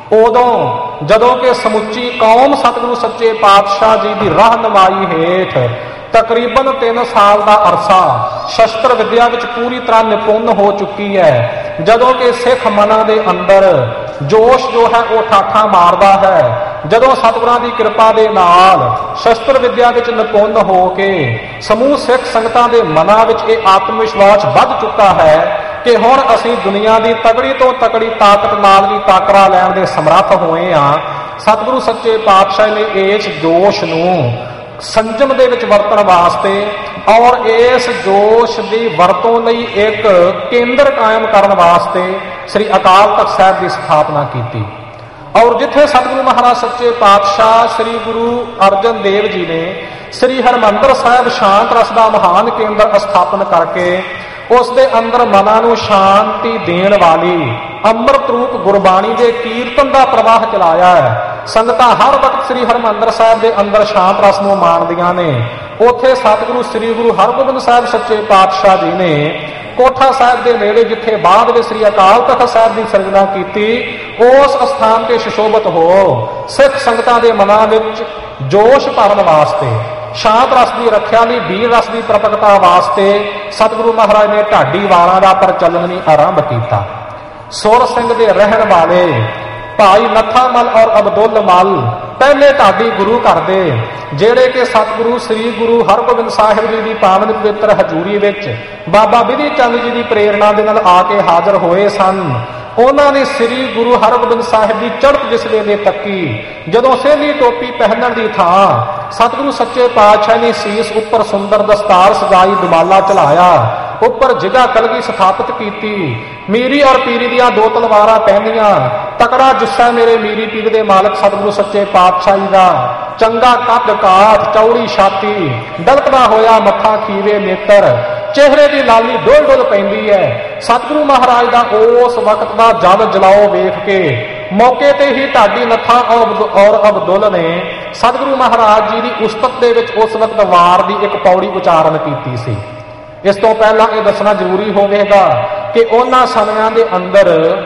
ਉਦੋਂ ਜਦੋਂ ਕਿ ਸਮੁੱਚੀ ਕੌਮ ਸਤਿਗੁਰੂ ਸੱਚੇ ਪਾਤਸ਼ਾਹ ਜੀ ਦੀ ਰਹਿਨੁਮਾਈ ਹੇਠ ਤਕਰੀਬਨ ਤਿੰਨ ਸਾਲ ਦਾ ਅਰਸਾ ਸ਼ਸਤਰ ਵਿਦਿਆ ਵਿੱਚ ਪੂਰੀ ਤਰ੍ਹਾਂ ਨਿਪੁੰਨ ਹੋ ਚੁੱਕੀ ਹੈ, ਜਦੋਂ ਕਿ ਸਿੱਖ ਮਨਾਂ ਦੇ ਅੰਦਰ ਜੋਸ਼ ਜੋ ਹੈ ਉਹ ਠਾਠਾਂ ਮਾਰਦਾ ਹੈ, ਜਦੋਂ ਸਤਿਗੁਰਾਂ ਦੀ ਕਿਰਪਾ ਦੇ ਨਾਲ ਸ਼ਸਤਰ ਵਿਦਿਆ ਵਿੱਚ ਨਿਪੁੰਨ ਹੋ ਕੇ ਸਮੂਹ ਸਿੱਖ ਸੰਗਤਾਂ ਦੇ ਮਨਾਂ ਵਿੱਚ ਇਹ ਆਤਮ ਵਿਸ਼ਵਾਸ ਵੱਧ ਚੁੱਕਾ ਹੈ ਕਿ ਹੁਣ ਅਸੀਂ ਦੁਨੀਆ ਦੀ ਤਕੜੀ ਤੋਂ ਤਕੜੀ ਤਾਕਤ ਨਾਲ ਵੀ ਟਾਕਰਾ ਲੈਣ ਦੇ ਸਮਰੱਥ ਹੋਏ ਹਾਂ। ਸਤਿਗੁਰੂ ਸੱਚੇ ਪਾਤਸ਼ਾਹ ਨੇ ਇਸ ਜੋਸ਼ ਨੂੰ ਸੰਜਮ ਦੇ ਵਿੱਚ ਵਰਤਣ ਵਾਸਤੇ ਔਰ ਇਸ ਜੋਸ਼ ਦੀ ਵਰਤੋਂ ਲਈ ਇੱਕ ਕੇਂਦਰ ਕਾਇਮ ਕਰਨ ਵਾਸਤੇ ਸ੍ਰੀ ਅਕਾਲ ਤਖਤ ਸਾਹਿਬ ਦੀ ਸਥਾਪਨਾ ਕੀਤੀ। ਔਰ ਜਿੱਥੇ ਸਤਿਗੁਰੂ ਮਹਾਰਾਜ ਸੱਚੇ ਪਾਤਸ਼ਾਹ ਸ੍ਰੀ ਗੁਰੂ ਅਰਜਨ ਦੇਵ ਜੀ ਨੇ ਸ੍ਰੀ ਹਰਿਮੰਦਰ ਸਾਹਿਬ ਸ਼ਾਂਤ ਰਸ ਦਾ ਮਹਾਨ ਕੇਂਦਰ ਸਥਾਪਨ ਕਰਕੇ ਉਸ ਦੇ ਅੰਦਰ ਮਨਾਂ ਨੂੰ ਸ਼ਾਂਤੀ ਦੇਣ ਵਾਲੀ ਅੰਮ੍ਰਿਤ ਰੂਪ ਗੁਰਬਾਣੀ ਦੇ ਕੀਰਤਨ ਦਾ ਪ੍ਰਵਾਹ ਚਲਾਇਆ ਹੈ। ਸੰਗਤਾਂ ਹਰ ਵਕਤ ਸ੍ਰੀ ਹਰਿਮੰਦਰ ਸਾਹਿਬ ਦੇ ਅੰਦਰ ਸ਼ਾਂਤ ਰਸ ਨੂੰ ਮਾਣਦੀਆਂ ਨੇ। ਉੱਥੇ ਸਤਿਗੁਰੂ ਸ੍ਰੀ ਗੁਰੂ ਹਰਗੋਬਿੰਦ ਸਾਹਿਬ ਸੱਚੇ ਪਾਤਸ਼ਾਹ ਜੀ ਨੇ ਕੋਠਾ ਸਾਹਿਬ ਦੇ ਨੇੜੇ ਜਿੱਥੇ ਬਾਅਦ ਵਿੱਚ ਸ੍ਰੀ ਅਕਾਲ ਤਖਤ ਸਾਹਿਬ ਦੀ ਸਿਰਜਣਾ ਕੀਤੀ, ਉਸ ਅਸਥਾਨ ਤੇ ਸੁਸ਼ੋਭਿਤ ਹੋ ਸਿੱਖ ਸੰਗਤਾਂ ਦੇ ਮਨਾਂ ਵਿੱਚ ਜੋਸ਼ ਭਰਨ ਵਾਸਤੇ, ਸ਼ਾਂਤ ਰਸ ਦੀ ਰੱਖਿਆ ਲਈ ਵੀਰ ਰਸ ਦੀ ਪ੍ਰਗਟਤਾ ਵਾਸਤੇ ਸਤਿਗੁਰੂ ਮਹਾਰਾਜ ਨੇ ਢਾਡੀ ਵਾਲਾਂ ਦਾ ਪ੍ਰਚਲਨ ਵੀ ਆਰੰਭ ਕੀਤਾ। ਸੁਰ ਸਿੰਘ ਦੇ ਰਹਿਣ ਵਾਲੇ ਭਾਈ ਨੱਥਾ ਮਲ ਔਰ ਅਬਦੁੱਲ ਮਲ ਪਹਿਲੇ ਢਾਡੀ ਗੁਰੂ ਘਰ ਦੇ, ਜਿਹੜੇ ਕਿ ਸਤਿਗੁਰੂ ਸ੍ਰੀ ਗੁਰੂ ਹਰਗੋਬਿੰਦ ਸਾਹਿਬ ਜੀ ਦੀ ਪਾਵਨ ਪਵਿੱਤਰ ਹਜ਼ੂਰੀ ਵਿੱਚ ਬਾਬਾ ਬਿਧੀ ਚੰਦ ਜੀ ਦੀ ਪ੍ਰੇਰਣਾ ਦੇ ਨਾਲ ਆ ਕੇ ਹਾਜ਼ਰ ਹੋਏ ਸਨ। ਉਹਨਾਂ ਨੇ ਸ੍ਰੀ ਗੁਰੂ ਹਰਗੋਬਿੰਦ ਸਾਹਿਬ ਦੀ ਚੜ੍ਹਤ ਜਿਸ ਵੇਲੇ ਤੱਕੀ, ਜਦੋਂ ਸੇਲੀ ਟੋਪੀ ਪਹਿਨਣ ਦੀ ਥਾਂ ਸਤਿਗੁਰੂ ਸੱਚੇ ਪਾਤਸ਼ਾਹ ਨੇ ਸੀਸ ਉੱਪਰ ਸੁੰਦਰ ਦਸਤਾਰ ਸਜਾਈ, ਦੁਮਾਲਾ ਚਲਾਇਆ, ਉੱਪਰ ਜਿਗਾ ਕਲਗੀ ਸਥਾਪਿਤ ਕੀਤੀ, ਮੀਰੀ ਔਰ ਪੀਰੀ ਦੀਆਂ ਦੋ ਤਲਵਾਰਾਂ ਪਹਿਨੀਆਂ, ਤਕੜਾ ਜੁੱਸਾ ਮੇਰੇ ਮੀਰੀ ਪੀਰ ਦੇ ਮਾਲਕ ਸਤਿਗੁਰੂ ਸੱਚੇ ਪਾਤਸ਼ਾਹ ਜੀ ਦਾ, ਚੰਗਾ ਕੱਦ ਕਾਠ, ਚੌੜੀ ਛਾਤੀ, ਦਲਕਦਾ ਹੋਇਆ ਮੱਥਾ, ਖੀਵੇ ਨੇਤਰ, ਚਿਹਰੇ ਦੀ ਲਾਲੀ ਡੋਲ ਡੋਲ ਪੈਂਦੀ ਹੈ। ਸਤਿਗੁਰੂ ਮਹਾਰਾਜ ਦਾ ਉਸ ਵਕਤ ਦਾ ਜਲ ਜਲਾਓ ਵੇਖ ਕੇ ਮੌਕੇ ਤੇ ਹੀ ਢਾਡੀ ਨੱਥਾ ਔਰ ਅਬਦੁੱਲ ਨੇ ਸਤਿਗੁਰੂ ਮਹਾਰਾਜ ਜੀ ਦੀ ਉਸਤਤ ਦੇ ਵਿੱਚ ਉਸ ਵਕਤ ਵਾਰ ਦੀ ਇੱਕ ਪੌੜੀ ਉਚਾਰਨ ਕੀਤੀ ਸੀ। ਇਸ ਤੋਂ ਪਹਿਲਾਂ ਇਹ ਦੱਸਣਾ ਜ਼ਰੂਰੀ ਹੋਵੇਗਾ ਕਿ ਉਹਨਾਂ ਸਮਿਆਂ ਦੇ ਅੰਦਰ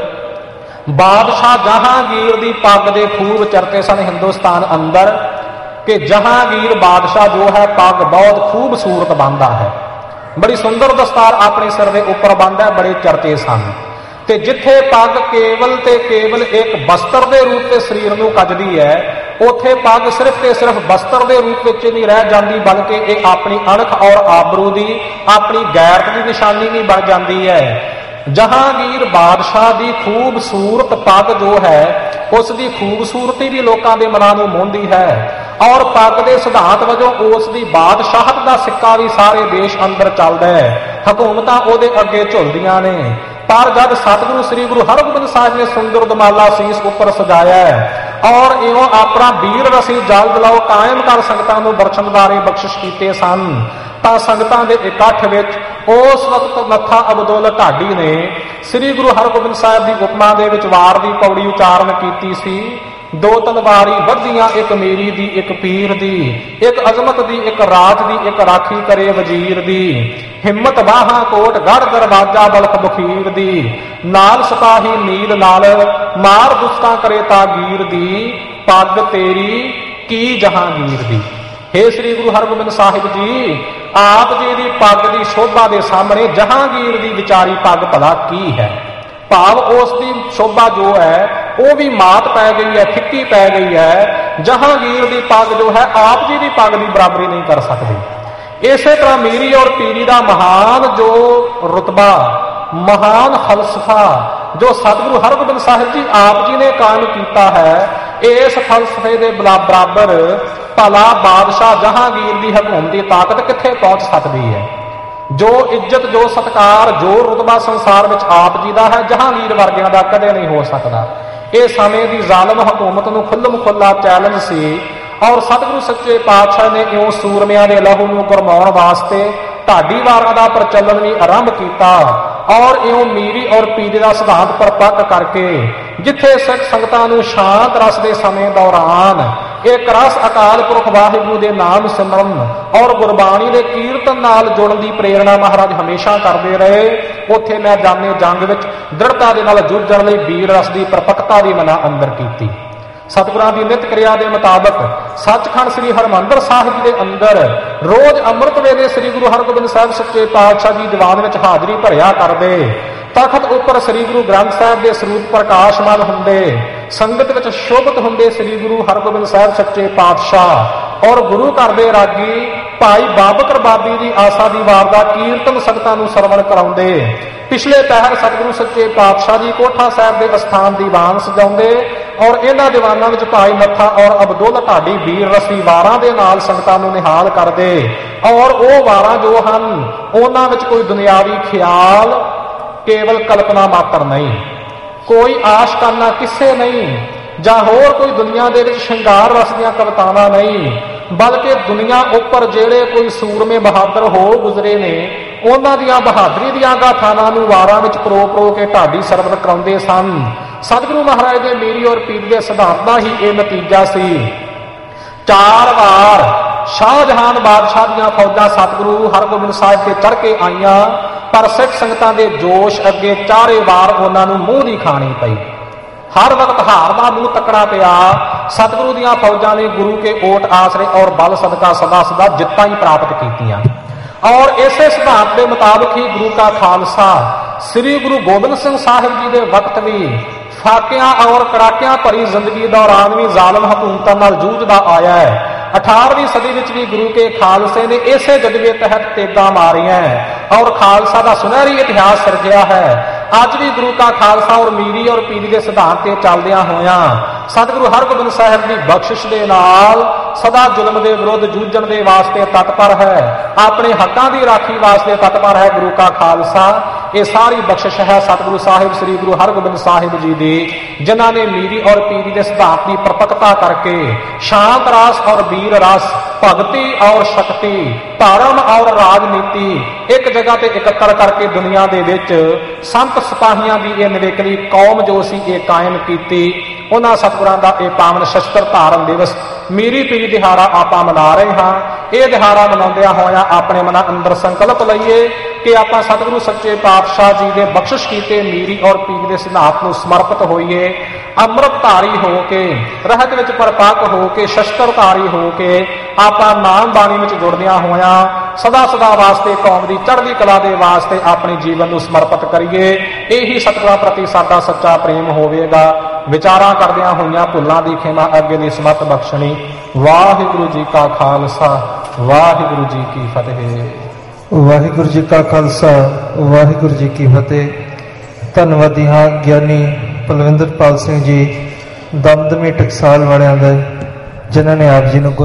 ਬਾਦਸ਼ਾਹ ਜਹਾਂਗੀਰ ਦੀ ਪੱਗ ਦੇ ਖੂਬ ਚਰਚੇ ਸਨ ਹਿੰਦੁਸਤਾਨ ਅੰਦਰ ਕਿ ਜਹਾਂਗੀਰ ਬਾਦਸ਼ਾਹ ਜੋ ਹੈ ਪੱਗ ਬਹੁਤ ਖੂਬਸੂਰਤ ਬੰਨ੍ਹਦਾ ਹੈ, ਬੜੀ ਸੁੰਦਰ ਦਸਤਾਰ ਆਪਣੇ ਸਿਰ ਦੇ ਉੱਪਰ ਬੰਨ੍ਹਦਾ, ਬੜੇ ਚਰਚੇ ਸਨ। ਤੇ ਜਿੱਥੇ ਪੱਗ ਕੇਵਲ ਤੇ ਕੇਵਲ ਇੱਕ ਬਸਤਰ ਦੇ ਰੂਪ ਤੇ ਸਰੀਰ ਨੂੰ ਕੱਜਦੀ ਹੈ, ਉੱਥੇ ਪੱਗ ਸਿਰਫ ਤੇ ਸਿਰਫ ਬਸਤਰ ਦੇ ਰੂਪ ਵਿੱਚ ਨਹੀਂ ਰਹਿ ਜਾਂਦੀ, ਬਲਕਿ ਇਹ ਆਪਣੀ ਅਣਖ ਔਰ ਆਬਰੂ ਦੀ, ਆਪਣੀ ਗੈਰਤ ਦੀ ਨਿਸ਼ਾਨੀ ਵੀ ਬਣ ਜਾਂਦੀ ਹੈ। ਜਹਾਂਗੀਰ ਬਾਦਸ਼ਾਹ ਦੀ ਖੂਬਸੂਰਤ ਪੱਗ ਜੋ ਹੈ ਉਸ ਦੀ ਖੂਬਸੂਰਤੀ ਵੀ ਲੋਕਾਂ ਦੇ ਮਨਾਂ ਨੂੰ ਮੋਹਦੀ ਹੈ ਔਰ ਪੱਗ ਦੇ ਸਿਧਾਂਤ ਵਜੋਂ ਉਸ ਦੀ ਬਾਦਸ਼ਾਹਤ ਦਾ ਸਿੱਕਾ ਵੀ ਸਾਰੇ ਦੇਸ਼ ਅੰਦਰ ਚੱਲਦਾ ਹੈ, ਹਕੂਮਤਾਂ ਉਹਦੇ ਅੱਗੇ ਝੁਲਦੀਆਂ ਨੇ। ਪਰ ਜਦ ਸਤਿਗੁਰੂ ਸ੍ਰੀ ਗੁਰੂ ਹਰਗੋਬਿੰਦ ਸਾਹਿਬ ਨੇ ਸੁੰਦਰ ਦਮਾਲਾ ਸੀਸ ਉੱਪਰ ਸਜਾਇਆ ਹੈ ਔਰ ਇਉਂ ਆਪਣਾ ਵੀਰ ਰਸੀ ਜਲ ਜਲਾਓ ਕਾਇਮ ਕਰ ਸੰਗਤਾਂ ਨੂੰ ਬਖਸ਼ਣਦਾਰੇ ਬਖਸ਼ਿਸ਼ ਕੀਤੇ ਸਨ, ਤਾਂ ਸੰਗਤਾਂ ਦੇ ਇਕੱਠ ਵਿੱਚ ਉਸ ਵਕਤ ਨੱਥਾ ਅਬਦੁੱਲ ਢਾਡੀ ਨੇ ਸ੍ਰੀ ਗੁਰੂ ਹਰਗੋਬਿੰਦ ਸਾਹਿਬ ਦੀ ਉਪਮਾ ਦੇ ਵਿੱਚ ਵਾਰ ਦੀ ਪੌੜੀ ਉਚਾਰਨ ਕੀਤੀ ਸੀ। ਦੋ ਤਲਵਾਰੀ ਵੱਧੀਆਂ, ਇੱਕ ਮੇਰੀ ਦੀ, ਇੱਕ ਪੀਰ ਦੀ, ਇੱਕ ਅਜ਼ਮਤ ਦੀ, ਇੱਕ ਰਾਜ ਦੀ, ਇੱਕ ਰਾਖੀ ਕਰੇ ਵਜ਼ੀਰ ਦੀ, ਹਿੰਮਤ ਬਾਹਾਂ ਕੋਟ ਗੜ ਦਰਵਾਜ਼ਾ ਬਲਖ ਬਖੀਰ ਦੀ, ਨਾਲ ਸਿਪਾਹੀ ਨੀਲ ਨਾਲ ਮਾਰ ਦੁਸਤਾਂ ਕਰੇ ਤਾਗੀਰ ਦੀ, ਪੱਗ ਤੇਰੀ ਕੀ ਜਹਾਂਗੀਰ ਦੀ। हे श्री गुरु हरगोबिंद साहिब जी, आप जी की पग की शोभा के सामने जहांगीर की विचारी पग भला की है। भाव उसकी शोभा जो है वह भी मात पै गई है, फिक्की पै गई है। जहांगीर की पग जो है आप जी की पग की बराबरी नहीं कर सकती। इस तरह मीरी और पीरी का महान जो रुतबा, महान फलसफा जो सतगुरु हरगोबिंद साहिब जी आप जी ने कायम किया है, इस फलसफे के बराबर भला बादशाह जहांगीर की हुकूमत की ताकत कित्थे पहुंच सकती है। जो इज्जत, जो सत्कार, जो रुतबा संसार में आप जी का है, जहांगीर वर्गियां का कदे नहीं हो सकता। यह समय की जालम हुकूमत नूं खुल्लम खुल्ला चैलेंज सी और सतगुरु सच्चे पातशाह ने इउं सूरमियां दे लहू नूं गरमाउण वास्ते ढाडी वारां दा प्रचलन भी आरंभ किया और इउं मीरी और पीरी का सिद्धांत परपक करके जिथे सिख संगतां नूं शांत रस के समय दौरान एक रस अकाल पुरख वाहिगुरू के नाम सिमरन और गुरबाणी के कीर्तन नाल जुड़न की प्रेरणा महाराज हमेशा करते रहे। उत्थे मैं जाने जंग विच दृढ़ता दे नाल जुझण लई वीर रस की परपक्ता भी मना अंदर की। सतगुरां दी नित क्रिया के मुताबक सचखंड श्री हरमंदर साहिब के अंदर रोज अमृत वेले श्री गुरु हरगोबिंद साहिब सच्चे पातशाह जी दीवान में हाजरी भरिया करते। तखत उपर श्री गुरु ग्रंथ साहिब के स्वरूप प्रकाशमान हुंदे, संगत विच शोभित हुंदे श्री गुरु हरगोबिंद साहिब सच्चे पातशाह और गुरु घर दे रागी भाई बाबकर बाबी की आसा दी वार दा कीर्तन संगतां नूं सरवण कराउंदे। पिछले पहर सतगुरु सच्चे पातशाह जी कोठा साहिब के अस्थान दीवान सजाउंदे और इन्हां दीवानां विच भाई नत्था और अब्दुल ढाडी वीर रसी वारां दे नाल संगतां नूं निहाल करदे। और वो वारां जो हन उन्हां विच कोई दुनियावी ख्याल, केवल कल्पना मात्र नहीं, कोई आशकाना किस्से नहीं जां होर कोई दुनिया दे विच श्रृंगार रस दीआं कवितावां नहीं, बल्कि दुनिया उपर जेड़े कोई सूरमे बहादुर हो गुजरे ने उन्हां दीआं बहादरी दीआं गाथावां नूं वारां विच परो परो के ढाडी सरवण कराउंदे सन। सतगुरु महाराज दे मीरी और पीर दे सिद्धांत दा ही यह नतीजा सी। चार बार शाहजहान बादशाह दीआं फौजां सतगुरु हरगोबिंद साहिब ते चढ़ के आईयां, पर सिख संगतां दे जोश अगे चारे वार उन्हां नूं मूंह दी खानी पई। हर वक्त हार का मुंह तकड़ा पिया। सतगुरु दीआं फौजां ने गुरु के ओट आसरे और बल सदका सदा सदा जित्ता ही प्राप्त कीतियां। और इसे सिद्धांत के मुताबिक ही गुरु का खालसा श्री गुरु गोबिंद सिंह साहिब जी के वक्त भी फाकियां और कड़ाकियां भरी जिंदगी दौरान भी जालम हुकूमतां नाल जूझदा आया है। अठारहवीं सदी विच भी गुरु के खालसे ने इसे जज्बे तहत तेगा मारिया और खालसा का सुनहरी इतिहास सिरजिया है। अज भी गुरु का खालसा और मीरी और पीरी के सिद्धांत ते चलदियां होया सतगुरु हरगोबिंद साहिब की बख्शिश दे नाल सदा जुल्म के विरुद्ध जूझण के वास्ते तत्पर है, अपने हकों की राखी वास्ते तत्पर है। गुरु का खालसा ये सारी बख्शिश है सतगुरु साहिब श्री गुरु हरगोबिंद साहिब जी दी, जिन्हां ने मीरी और पीरी के सिद्धांत की परपक्ता करके शांत रस और वीर रस, भगति और शक्ति, धर्म और राजनीति एक जगह ते एकत्र करके दुनिया दे विच संत सिपाहियां की यह निवेकली कौम जो सी ये कायम की। उन्हां सतगुरां दा ये पावन शस्त्र धारण दिवस मीरी पीरी दिहाड़ा आपां मना रहे हाँ। ये दिहाड़ा मनाउंदियां होया अपने मनां अंदर संकल्प लईए कि आपां सतगुरु सच्चे पातशाह जी के बख्शिश कीते मीरी और पीरी के सिद्धांत नूं समर्पित होइए। अमृतधारी हो के, रहत विच परपक हो के, शस्त्रधारी हो के आपां नाम बाणी विच जुड़दियां होया सदा सदा वास्ते कौम की चढ़दी कला दे वास्ते अपने जीवन नूं समर्पित करिए। यही सतगुरां प्रति साडा सच्चा प्रेम होवेगा। विचारां करदियां होइयां भुल्लां दी खेमा अगे दी समत बख्शणी। वाहिगुरू जी का खालसा, वाहिगुरू जी की फतेह। वाहिगुरू जी का खालसा, वाहिगुरू जी की फतेह। धन्नवादी हाँ ज्ञानी पलविंदरपाल सिंह जी दमदमी टकसाल वालियां दा, जिन्हां ने आप जी नूं